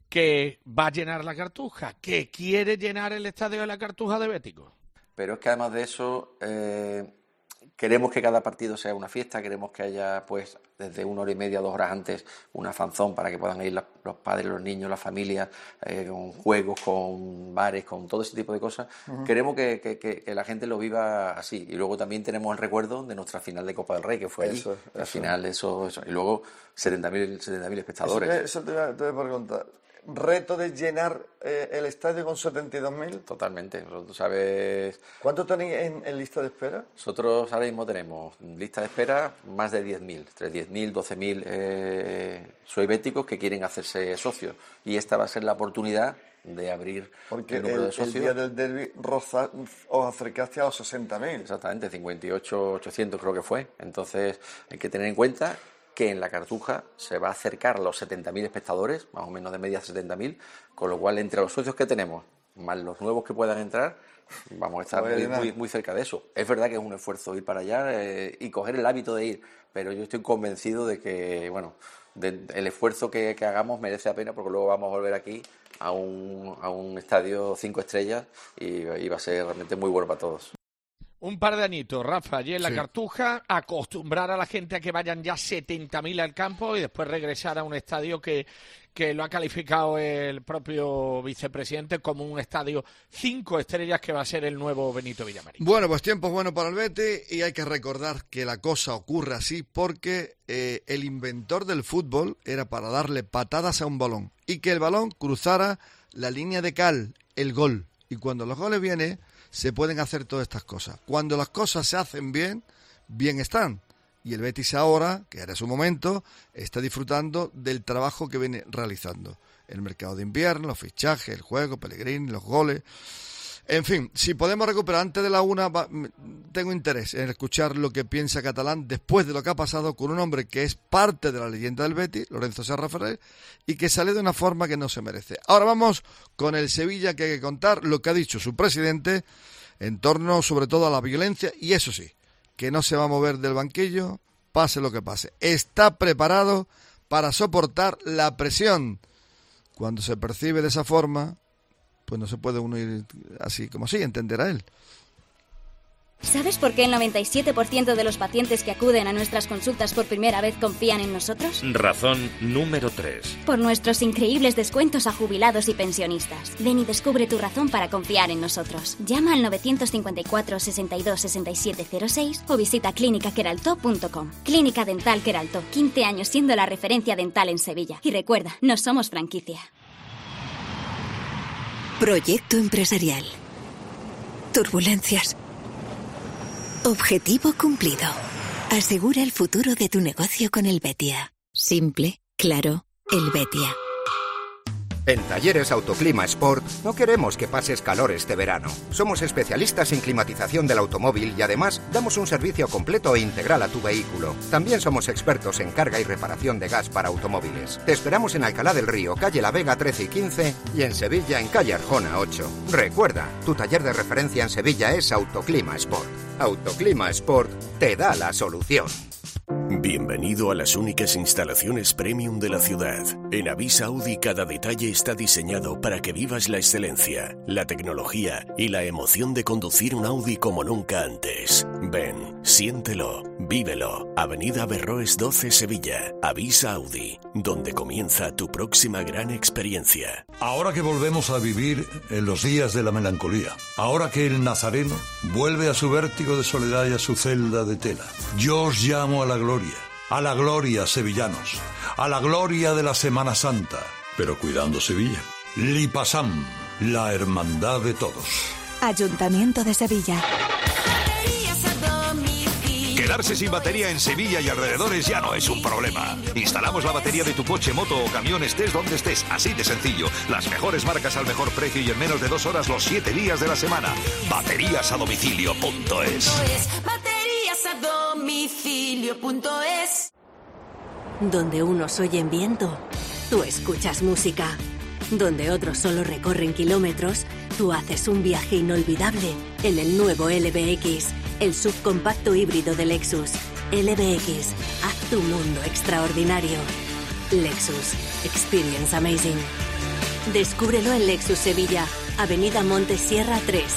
que va a llenar la Cartuja, que quiere llenar el estadio de la Cartuja de Bético. Pero es que además de eso... Eh... Queremos que cada partido sea una fiesta, queremos que haya, pues, desde una hora y media, dos horas antes, una fanzón para que puedan ir la, los padres, los niños, las familias, eh, con juegos, con bares, con todo ese tipo de cosas. Uh-huh. Queremos que, que, que, que la gente lo viva así. Y luego también tenemos el recuerdo de nuestra final de Copa del Rey, que fue allí. Eso, eso. Al final, eso, eso. Y luego setenta mil espectadores. Eso, eso te, voy a, te voy a preguntar. ¿Reto de llenar eh, el estadio con setenta y dos mil? Totalmente. Tú sabes... ¿Cuánto tenéis en, en lista de espera? Nosotros ahora mismo tenemos lista de espera más de diez mil, entre diez mil, doce mil eh, soybéticos que quieren hacerse socios. Y esta va a ser la oportunidad de abrir Porque el número el, de socios. el día del derbi Roza, os acercaste a los sesenta mil. Exactamente, cincuenta y ocho mil ochocientos creo que fue. Entonces hay que tener en cuenta que en la Cartuja se va a acercar a los setenta mil espectadores, más o menos de media setenta mil, con lo cual entre los socios que tenemos, más los nuevos que puedan entrar, vamos a estar muy, muy, muy cerca de eso. Es verdad que es un esfuerzo ir para allá eh, y coger el hábito de ir, pero yo estoy convencido de que, bueno, de, el esfuerzo que, que hagamos merece la pena, porque luego vamos a volver aquí a un, a un estadio cinco estrellas y, y va a ser realmente muy bueno para todos. Un par de añitos, Rafa, allí en la Sí. Cartuja, acostumbrar a la gente a que vayan ya setenta mil al campo y después regresar a un estadio que, que lo ha calificado el propio vicepresidente como un estadio cinco estrellas que va a ser el nuevo Benito Villamarín. Bueno, pues tiempo bueno para el Betis y hay que recordar que la cosa ocurre así porque eh, el inventor del fútbol era para darle patadas a un balón y que el balón cruzara la línea de cal, el gol. Y cuando los goles vienen, se pueden hacer todas estas cosas. Cuando las cosas se hacen bien, bien están. Y el Betis ahora, que era su momento, está disfrutando del trabajo que viene realizando. El mercado de invierno, los fichajes, el juego, Pellegrini, los goles. En fin, si podemos recuperar antes de la una, va, tengo interés en escuchar lo que piensa Catalán después de lo que ha pasado con un hombre que es parte de la leyenda del Betis, Lorenzo Serra Ferrer, y que sale de una forma que no se merece. Ahora vamos con el Sevilla, que hay que contar lo que ha dicho su presidente en torno sobre todo a la violencia, y eso sí, que no se va a mover del banquillo, pase lo que pase. Está preparado para soportar la presión. Cuando se percibe de esa forma, pues no se puede uno ir así como así, entenderá él. ¿Sabes por qué el noventa y siete por ciento de los pacientes que acuden a nuestras consultas por primera vez confían en nosotros? Razón número tres. Por nuestros increíbles descuentos a jubilados y pensionistas. Ven y descubre tu razón para confiar en nosotros. Llama al novecientos cincuenta y cuatro, sesenta y dos, sesenta y siete cero seis o visita clínica queralto punto com. Clínica Dental Queralto, quince años siendo la referencia dental en Sevilla. Y recuerda, no somos franquicia. Proyecto empresarial. Turbulencias. Objetivo cumplido. Asegura el futuro de tu negocio con el Betia. Simple, claro, el Betia. En Talleres Autoclima Sport no queremos que pases calor este verano. Somos especialistas en climatización del automóvil y además damos un servicio completo e integral a tu vehículo. También somos expertos en carga y reparación de gas para automóviles. Te esperamos en Alcalá del Río, calle La Vega trece y quince y en Sevilla en calle Arjona ocho. Recuerda, tu taller de referencia en Sevilla es Autoclima Sport. Autoclima Sport te da la solución. Bienvenido a las únicas instalaciones premium de la ciudad. En Avisa Audi cada detalle está diseñado para que vivas la excelencia, la tecnología y la emoción de conducir un Audi como nunca antes. Ven, siéntelo, vívelo. Avenida Berroes doce, Sevilla. Avisa Audi, donde comienza tu próxima gran experiencia. Ahora que volvemos a vivir en los días de la melancolía, ahora que el nazareno vuelve a su vértigo de soledad y a su celda de tela, yo os llamo a la gloria, a la gloria, sevillanos, a la gloria de la Semana Santa, pero cuidando Sevilla. Lipasam, la hermandad de todos. Ayuntamiento de Sevilla. Quedarse sin batería en Sevilla y alrededores ya no es un problema. Instalamos la batería de tu coche, moto o camión estés donde estés, así de sencillo. Las mejores marcas al mejor precio y en menos de dos horas los siete días de la semana. Baterías a domicilio punto es. Baterías a domicilio punto es. Donde unos oyen viento, tú escuchas música. Donde otros solo recorren kilómetros, tú haces un viaje inolvidable en el nuevo L B X, el subcompacto híbrido de Lexus. L B X, haz tu mundo extraordinario. Lexus, experience amazing. Descúbrelo en Lexus Sevilla, Avenida Montes Sierra tres.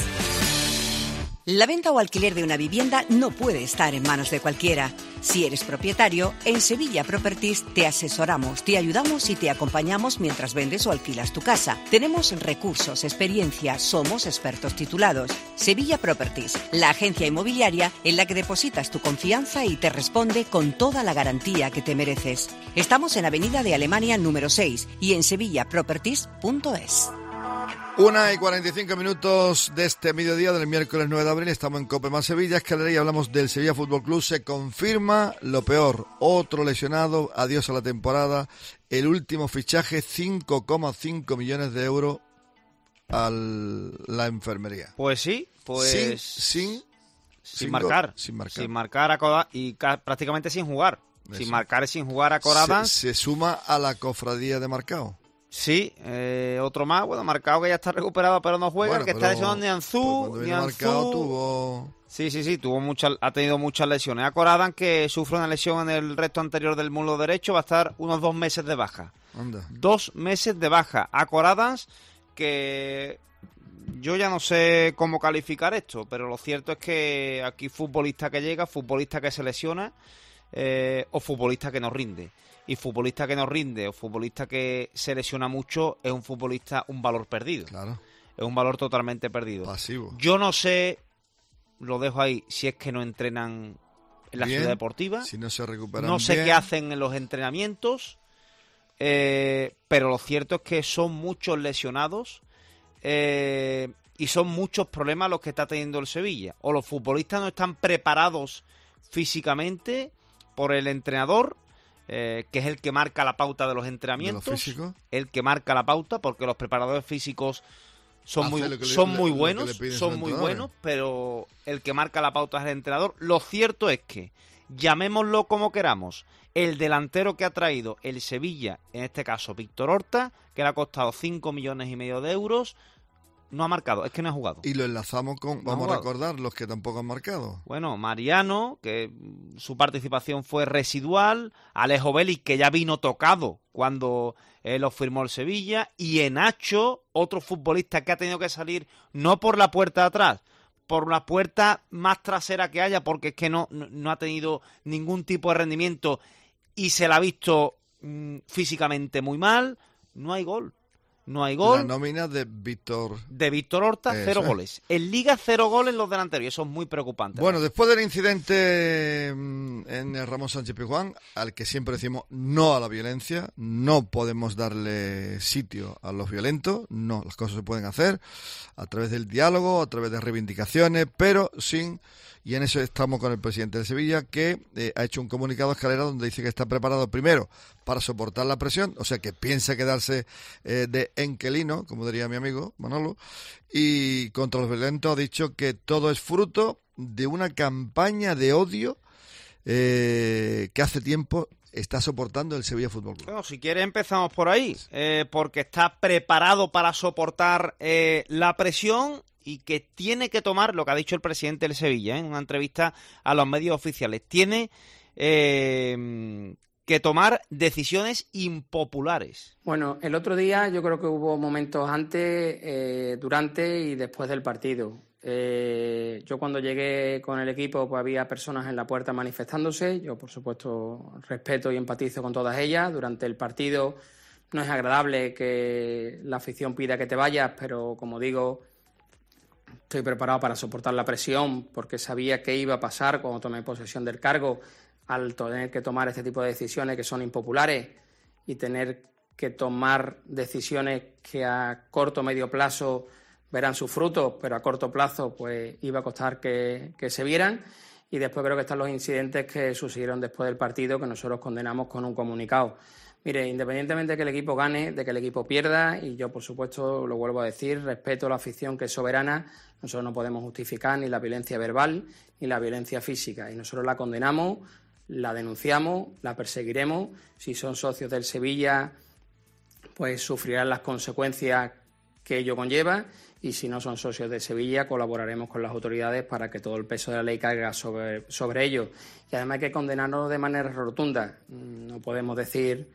La venta o alquiler de una vivienda no puede estar en manos de cualquiera. Si eres propietario, en Sevilla Properties te asesoramos, te ayudamos y te acompañamos mientras vendes o alquilas tu casa. Tenemos recursos, experiencia, somos expertos titulados. Sevilla Properties, la agencia inmobiliaria en la que depositas tu confianza y te responde con toda la garantía que te mereces. Estamos en Avenida de Alemania número seis y en sevilla properties punto es. Una y cuarenta y cinco minutos de este mediodía del miércoles nueve de abril. Estamos en Cope Más Sevilla, Escalera, y hablamos del Sevilla Fútbol Club. Se confirma lo peor, otro lesionado, adiós a la temporada. El último fichaje, cinco coma cinco millones de euros a la enfermería. Pues sí, pues sin sin, sin, sin marcar, gol, sin marcar, sin marcar a Coda, y ca- prácticamente sin jugar, Eso. sin marcar y sin jugar a Coradans. Se, se suma a la cofradía de Marcao. Sí, eh, otro más, bueno, Marcao que ya está recuperado pero no juega, Bueno, el que pero- está lesionado Nianzú, Cuando vino Marcao Nianzú. tuvo... Sí, sí, sí, tuvo muchas, ha tenido muchas lesiones. Acoradan que sufre una lesión en el recto anterior del muslo derecho, va a estar unos dos meses de baja. Anda. Dos meses de baja. Acoradans, que yo ya no sé cómo calificar esto, pero lo cierto es que aquí futbolista que llega, futbolista que se lesiona, eh, o futbolista que no rinde. Y futbolista que no rinde o futbolista que se lesiona mucho es un futbolista, un valor perdido. Claro. Es un valor totalmente perdido. Pasivo. Yo no sé, lo dejo ahí, si es que no entrenan en la Bien, ciudad deportiva. Si no se recuperan No sé bien. qué hacen en los entrenamientos, eh, pero lo cierto es que son muchos lesionados eh, y son muchos problemas los que está teniendo el Sevilla. O los futbolistas no están preparados físicamente por el entrenador, eh, que es el que marca la pauta de los entrenamientos. ¿De los físicos? El que marca la pauta, porque los preparadores físicos son Hace muy, lo que le- son le- muy lo que buenos, le piden son sus muy entrenadores. buenos, pero el que marca la pauta es el entrenador. Lo cierto es que, llamémoslo como queramos, el delantero que ha traído el Sevilla, en este caso Víctor Horta, que le ha costado cinco millones y medio de euros, no ha marcado, es que no ha jugado. Y lo enlazamos con, No ha vamos a jugado. recordar, los que tampoco han marcado. Bueno, Mariano, que mm, su participación fue residual, Alejo Vélez, que ya vino tocado cuando eh, lo firmó el Sevilla, y Enacho, otro futbolista que ha tenido que salir no por la puerta de atrás, por la puerta más trasera que haya, porque es que no, no, no ha tenido ningún tipo de rendimiento y se la ha visto mmm, físicamente muy mal. No hay gol. No hay gol. La nómina de Víctor... De Víctor Horta, eso cero es. goles. En Liga, cero goles los delanteros, y eso es muy preocupante. Bueno, después del incidente mm, en el Ramón Sánchez Pizjuán, al que siempre decimos no a la violencia, no podemos darle sitio a los violentos, no, las cosas se pueden hacer a través del diálogo, a través de reivindicaciones, pero sin... Y en eso estamos con el presidente de Sevilla, que eh, ha hecho un comunicado a Escalera donde dice que está preparado primero para soportar la presión, o sea que piensa quedarse eh, de enquelino, como diría mi amigo Manolo, y contra los violentos ha dicho que todo es fruto de una campaña de odio eh, que hace tiempo está soportando el Sevilla Fútbol Club. Bueno, si quieres empezamos por ahí, eh, porque está preparado para soportar eh, la presión y que tiene que tomar, lo que ha dicho el presidente del Sevilla, ¿eh? en una entrevista a los medios oficiales, tiene eh, que tomar decisiones impopulares. Bueno, el otro día yo creo que hubo momentos antes, eh, durante y después del partido. Eh, yo cuando llegué con el equipo pues había personas en la puerta manifestándose, yo por supuesto respeto y empatizo con todas ellas. Durante el partido no es agradable que la afición pida que te vayas, pero como digo, estoy preparado para soportar la presión porque sabía qué iba a pasar cuando tomé posesión del cargo al tener que tomar este tipo de decisiones que son impopulares y tener que tomar decisiones que a corto o medio plazo verán sus frutos, pero a corto plazo pues iba a costar que, que se vieran. Y después creo que están los incidentes que sucedieron después del partido que nosotros condenamos con un comunicado. Mire, independientemente de que el equipo gane, de que el equipo pierda, y yo, por supuesto, lo vuelvo a decir, respeto a la afición que es soberana, nosotros no podemos justificar ni la violencia verbal ni la violencia física. Y nosotros la condenamos, la denunciamos, la perseguiremos. Si son socios del Sevilla, pues sufrirán las consecuencias que ello conlleva. Y si no son socios de Sevilla, colaboraremos con las autoridades para que todo el peso de la ley caiga sobre, sobre ellos. Y además hay que condenarnos de manera rotunda. No podemos decir...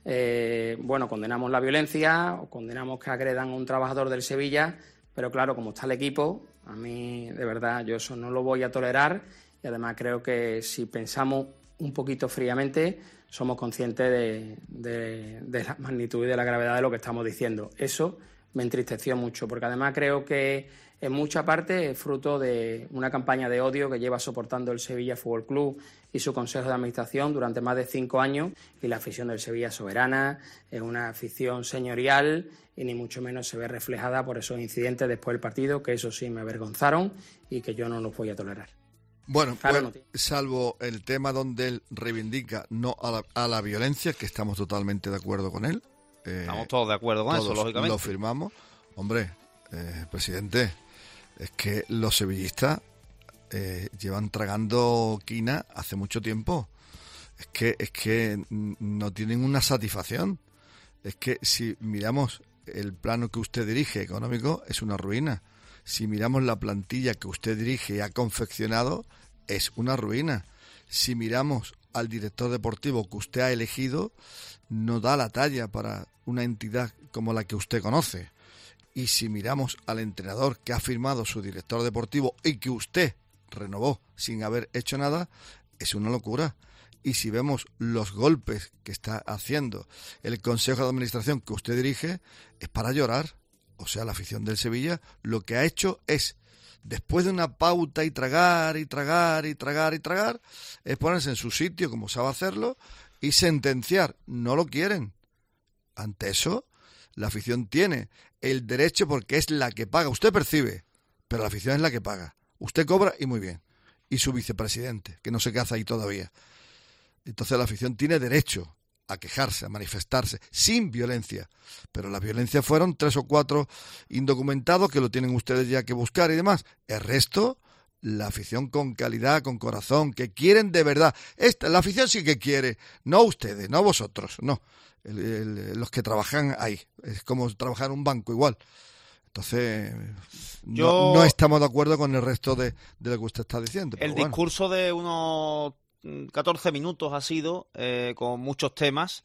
Eh, bueno, condenamos la violencia o condenamos que agredan a un trabajador del Sevilla, pero claro, como está el equipo, a mí de verdad yo eso no lo voy a tolerar y además creo que si pensamos un poquito fríamente somos conscientes de, de, de la magnitud y de la gravedad de lo que estamos diciendo. Eso me entristeció mucho porque además creo que en mucha parte es fruto de una campaña de odio que lleva soportando el Sevilla Fútbol Club y su Consejo de Administración durante más de cinco años y la afición del Sevilla es soberana, es una afición señorial y ni mucho menos se ve reflejada por esos incidentes después del partido que eso sí me avergonzaron y que yo no los voy a tolerar. Bueno, pues, salvo el tema donde él reivindica no a la, a la violencia, que estamos totalmente de acuerdo con él. Eh, Estamos todos de acuerdo con eso, lógicamente. Lo firmamos. Hombre, eh, presidente, es que los sevillistas eh, llevan tragando quina hace mucho tiempo. Es que, es que no tienen una satisfacción. Es que si miramos el plano que usted dirige económico, es una ruina. Si miramos la plantilla que usted dirige y ha confeccionado, es una ruina. Si miramos al director deportivo que usted ha elegido, no da la talla para una entidad como la que usted conoce. Y si miramos al entrenador que ha firmado su director deportivo y que usted renovó sin haber hecho nada, es una locura. Y si vemos los golpes que está haciendo el Consejo de Administración que usted dirige, es para llorar. O sea, la afición del Sevilla lo que ha hecho es, después de una pauta y tragar y tragar y tragar y tragar, es ponerse en su sitio como sabe hacerlo y sentenciar. No lo quieren. Ante eso, la afición tiene el derecho porque es la que paga. Usted percibe, pero la afición es la que paga. Usted cobra y muy bien. Y su vicepresidente, que no sé qué hace ahí todavía. Entonces la afición tiene derecho a quejarse, a manifestarse, sin violencia. Pero la violencia fueron tres o cuatro indocumentados que lo tienen ustedes ya que buscar y demás. El resto, la afición con calidad, con corazón, que quieren de verdad. Esta, la afición sí que quiere, no ustedes, no vosotros, no. El, el, los que trabajan ahí. Es como trabajar en un banco igual. Entonces, Yo... no, no estamos de acuerdo con el resto de, de lo que usted está diciendo. El bueno. discurso de unos catorce minutos ha sido, eh, con muchos temas.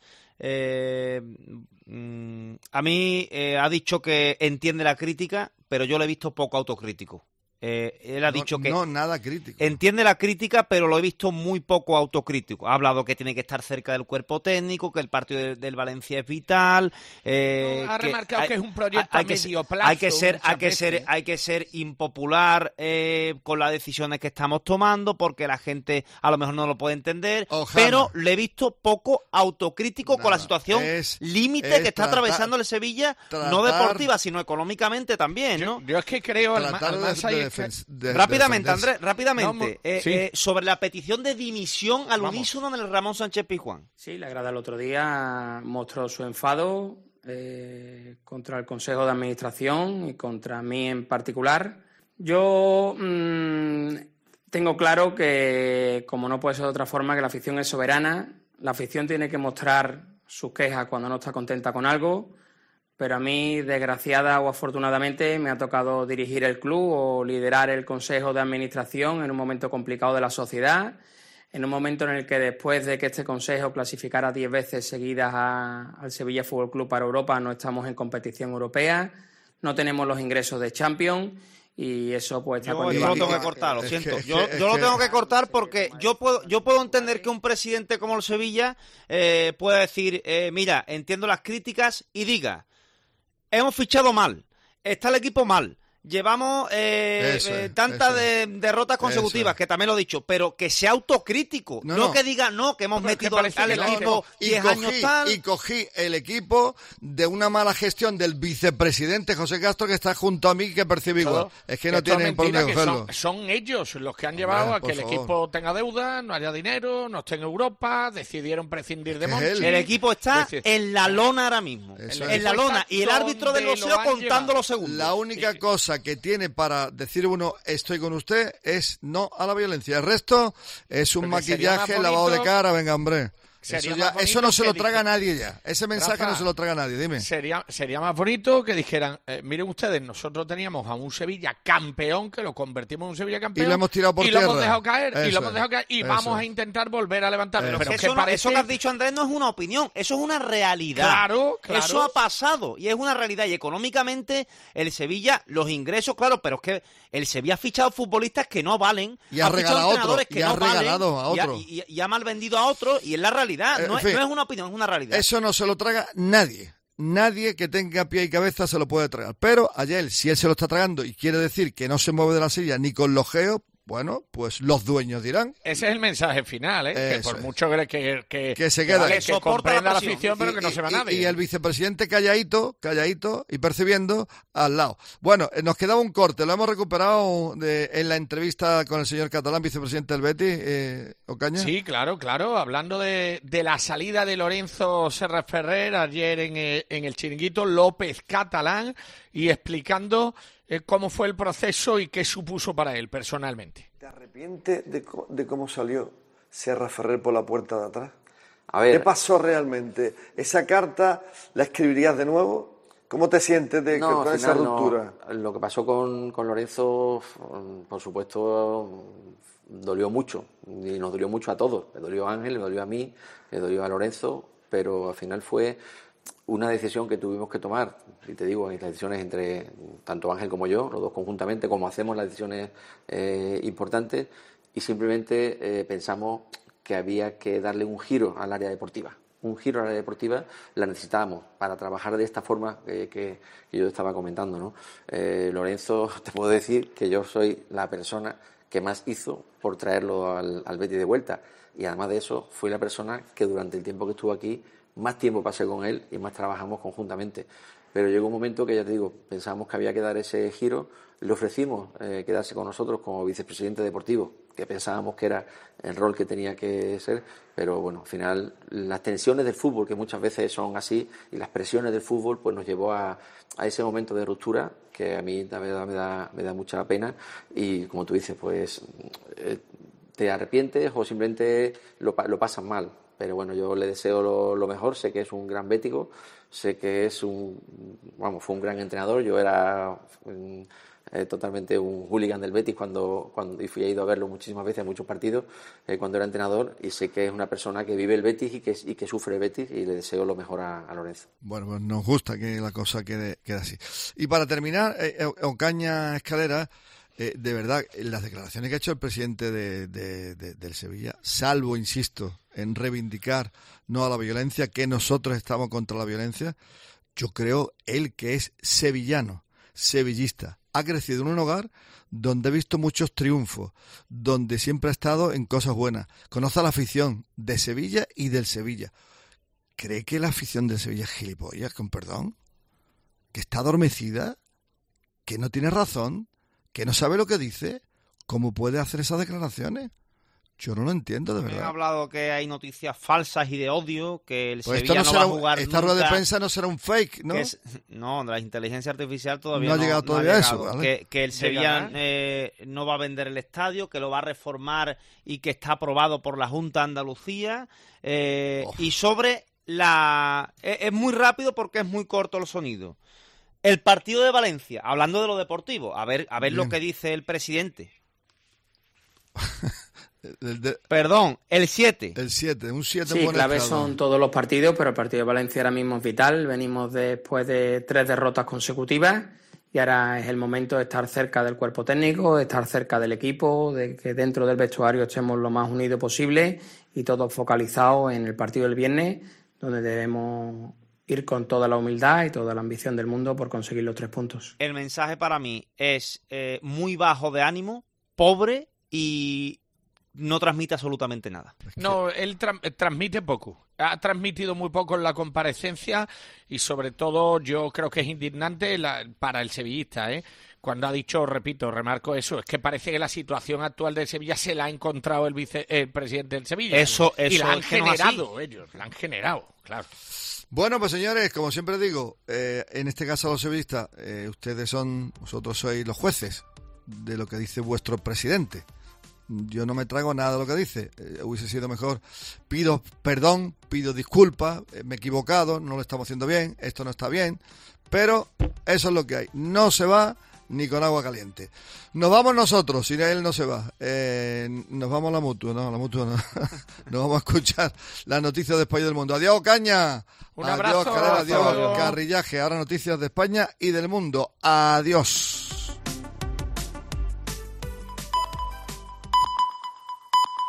Eh, mm, a mí eh, ha dicho que entiende la crítica, pero yo le he visto poco autocrítico. Eh, él ha no, dicho que no nada crítico. Entiende la crítica, pero lo he visto muy poco autocrítico. Ha hablado que tiene que estar cerca del cuerpo técnico, que el partido de, del Valencia es vital. Eh, no, ha que remarcado hay, que es un proyecto hay a que medio ser, plazo. Hay que ser, hay que ser, hay que ser impopular eh, con las decisiones que estamos tomando, porque la gente a lo mejor no lo puede entender. Ojalá. Pero le he visto poco autocrítico nada, con la situación límite que está tratar, atravesando el Sevilla, tratar, no deportiva, sino económicamente también, ¿no? Yo, yo es que creo, al, al más de, de, de, de, rápidamente, Andrés, rápidamente, no, eh, sí. eh, sobre la petición de dimisión al Vamos. unísono del Ramón Sánchez Pizjuán. Sí, la grada el otro día mostró su enfado eh, contra el Consejo de Administración y contra mí en particular. Yo mmm, tengo claro que, como no puede ser de otra forma, que la afición es soberana. La afición tiene que mostrar sus quejas cuando no está contenta con algo, pero a mí, desgraciada o afortunadamente, me ha tocado dirigir el club o liderar el Consejo de Administración en un momento complicado de la sociedad, en un momento en el que después de que este Consejo clasificara diez veces seguidas a, al Sevilla Fútbol Club para Europa, no estamos en competición europea, no tenemos los ingresos de Champions. Y eso pues está yo eso lo tengo que cortar, lo es siento. Que, es yo que, yo es lo tengo que cortar porque yo puedo yo puedo entender que un presidente como el Sevilla eh, pueda decir, eh, mira, entiendo las críticas y diga, hemos fichado mal, está el equipo mal, llevamos eh, eso eh, es, tantas eso de, derrotas consecutivas, es. que también lo he dicho, pero que sea autocrítico, no, no, no. que diga, no, que hemos pero metido al, al equipo no, no. diez años tal. Y cogí el equipo de una mala gestión del vicepresidente José Castro, que está junto a mí, que percibe igual. Todo, es que no tienen por dónde cogerlo. Son, son ellos los que han llevado Hombre, a que el favor. equipo tenga deuda, no haya dinero, no esté en Europa, decidieron prescindir de Monchi. El equipo está Decid... en la lona ahora mismo, eso en es. la lona, y el árbitro del boxeo contando los segundos. La única sí. cosa que tiene para decir uno estoy con usted es no a la violencia. El resto es un Porque maquillaje, lavado de cara, venga hombre. Eso, ya, eso no se lo traga dije, nadie ya. Ese mensaje Rafa, no se lo traga nadie, dime. Sería, sería más bonito que dijeran, eh, miren ustedes, nosotros teníamos a un Sevilla campeón, que lo convertimos en un Sevilla campeón. Y lo hemos tirado por y tierra. lo hemos dejado caer, eso y lo hemos dejado caer, y eso vamos a intentar volver a levantarlo. Pero, pero eso, que no, parece... eso que has dicho, Andrés, no es una opinión, eso es una realidad. Claro, claro. Eso ha pasado, y es una realidad. Y económicamente, el Sevilla, los ingresos, claro, pero es que el Sevilla ha fichado futbolistas que no valen. Y ha, ha regalado a otros, que y no ha regalado valen, a otros. Y, y, y ha mal vendido a otros, y es la realidad, eh, no, es, fin, no es una opinión, es una realidad. Eso no se lo traga nadie. Nadie que tenga pie y cabeza se lo puede tragar. Pero a él, si él se lo está tragando y quiere decir que no se mueve de la silla ni con los geos, bueno, pues los dueños dirán. Ese es el mensaje final, ¿eh? Que por es. mucho que, que, que, que se queda, que, que comprenda la afición, pero y, que no se va y, nadie. Y el vicepresidente calladito, calladito y percibiendo al lado. Bueno, nos quedaba un corte, lo hemos recuperado de, en la entrevista con el señor Catalán, vicepresidente del Betis, eh, Ocaña. Sí, claro, claro, hablando de, de la salida de Lorenzo Serra Ferrer ayer en el, en el chiringuito López Catalán y explicando eh, cómo fue el proceso y qué supuso para él personalmente. ¿Te arrepientes de, co- de cómo salió Serra Ferrer por la puerta de atrás? A ver, ¿qué pasó realmente? ¿Esa carta la escribirías de nuevo? ¿Cómo te sientes de, no, con esa ruptura? No. Lo que pasó con, con Lorenzo, por supuesto, dolió mucho. Y nos dolió mucho a todos. Le dolió a Ángel, le dolió a mí, le dolió a Lorenzo, pero al final fue una decisión que tuvimos que tomar, y te digo, las decisiones entre tanto Ángel como yo, los dos conjuntamente, como hacemos las decisiones eh, importantes, y simplemente eh, pensamos que había que darle un giro al área deportiva. Un giro al área deportiva la necesitábamos para trabajar de esta forma eh, que, que yo estaba comentando, ¿no? Eh, Lorenzo, te puedo decir que yo soy la persona que más hizo por traerlo al, al Betis de vuelta, y además de eso, fui la persona que durante el tiempo que estuvo aquí más tiempo pasé con él y más trabajamos conjuntamente. Pero llegó un momento que, ya te digo, pensábamos que había que dar ese giro, le ofrecimos eh, quedarse con nosotros como vicepresidente deportivo, que pensábamos que era el rol que tenía que ser, pero bueno, al final las tensiones del fútbol, que muchas veces son así, y las presiones del fútbol, pues nos llevó a, a ese momento de ruptura, que a mí la verdad me da, me da mucha pena, y como tú dices, pues eh, te arrepientes o simplemente lo, lo pasas mal. Pero bueno, yo le deseo lo, lo mejor, sé que es un gran bético, sé que es un, vamos, fue un gran entrenador, yo era un, eh, totalmente un hooligan del Betis cuando, cuando y fui a ido a verlo muchísimas veces en muchos partidos eh, cuando era entrenador, y sé que es una persona que vive el Betis y que, y que sufre el Betis, y le deseo lo mejor a, a Lorenzo. Bueno, pues nos gusta que la cosa quede, quede así. Y para terminar, eh, Ocaña Escalera, Eh, de verdad, las declaraciones que ha hecho el presidente de, de, de, del Sevilla, salvo, insisto, en reivindicar no a la violencia, que nosotros estamos contra la violencia, yo creo él que es sevillano, sevillista. Ha crecido en un hogar donde ha visto muchos triunfos, donde siempre ha estado en cosas buenas. Conoce a la afición de Sevilla y del Sevilla. ¿Cree que la afición del Sevilla es gilipollas, con perdón? ¿Que está adormecida? ¿Que no tiene razón? ¿Que no sabe lo que dice? ¿Cómo puede hacer esas declaraciones? Yo no lo entiendo, de verdad. Me han hablado que hay noticias falsas y de odio, que el pues Sevilla esto no, no será va a jugar Esta nunca, rueda de prensa no será un fake, ¿no? Que es, no, la inteligencia artificial todavía no, no ha llegado no todavía ha a llegado. eso, ¿vale? Que, que el Sevilla eh, no va a vender el estadio, que lo va a reformar y que está aprobado por la Junta de Andalucía. Eh, oh. Y sobre la... Es, es muy rápido porque es muy corto el sonido. El partido de Valencia, hablando de lo deportivo, a ver, a ver lo que dice el presidente. el de... Perdón, el siete. El siete, un siete. Sí, clave son todos los partidos, pero el partido de Valencia ahora mismo es vital. Venimos después de tres derrotas consecutivas y ahora es el momento de estar cerca del cuerpo técnico, de estar cerca del equipo, de que dentro del vestuario estemos lo más unidos posible y todos focalizados en el partido del viernes, donde debemos ir con toda la humildad y toda la ambición del mundo por conseguir los tres puntos. El mensaje para mí es eh, muy bajo de ánimo, pobre y no transmite absolutamente nada. No, él tra transmite poco. Ha transmitido muy poco en la comparecencia y sobre todo yo creo que es indignante la, para el sevillista, ¿eh? Cuando ha dicho, repito, remarco eso, es que parece que la situación actual del Sevilla se la ha encontrado el, vice, el presidente del Sevilla. Eso, eso y la han es que generado no ellos, la han generado, claro. Bueno, pues señores, como siempre digo, eh, en este caso los sevillistas, eh, ustedes son, vosotros sois los jueces de lo que dice vuestro presidente. Yo no me trago nada de lo que dice. Eh, hubiese sido mejor. Pido perdón, pido disculpas, eh, me he equivocado, no lo estamos haciendo bien, esto no está bien, pero eso es lo que hay. No se va ni con agua caliente. Nos vamos nosotros, si él no se va. Eh, nos vamos a la Mutua, no, a la Mutua no. Nos vamos a escuchar las noticias de España y del mundo. Adiós, Caña. Un adiós, abrazo. Calera, adiós, Carrillaje. Ahora noticias de España y del mundo. Adiós.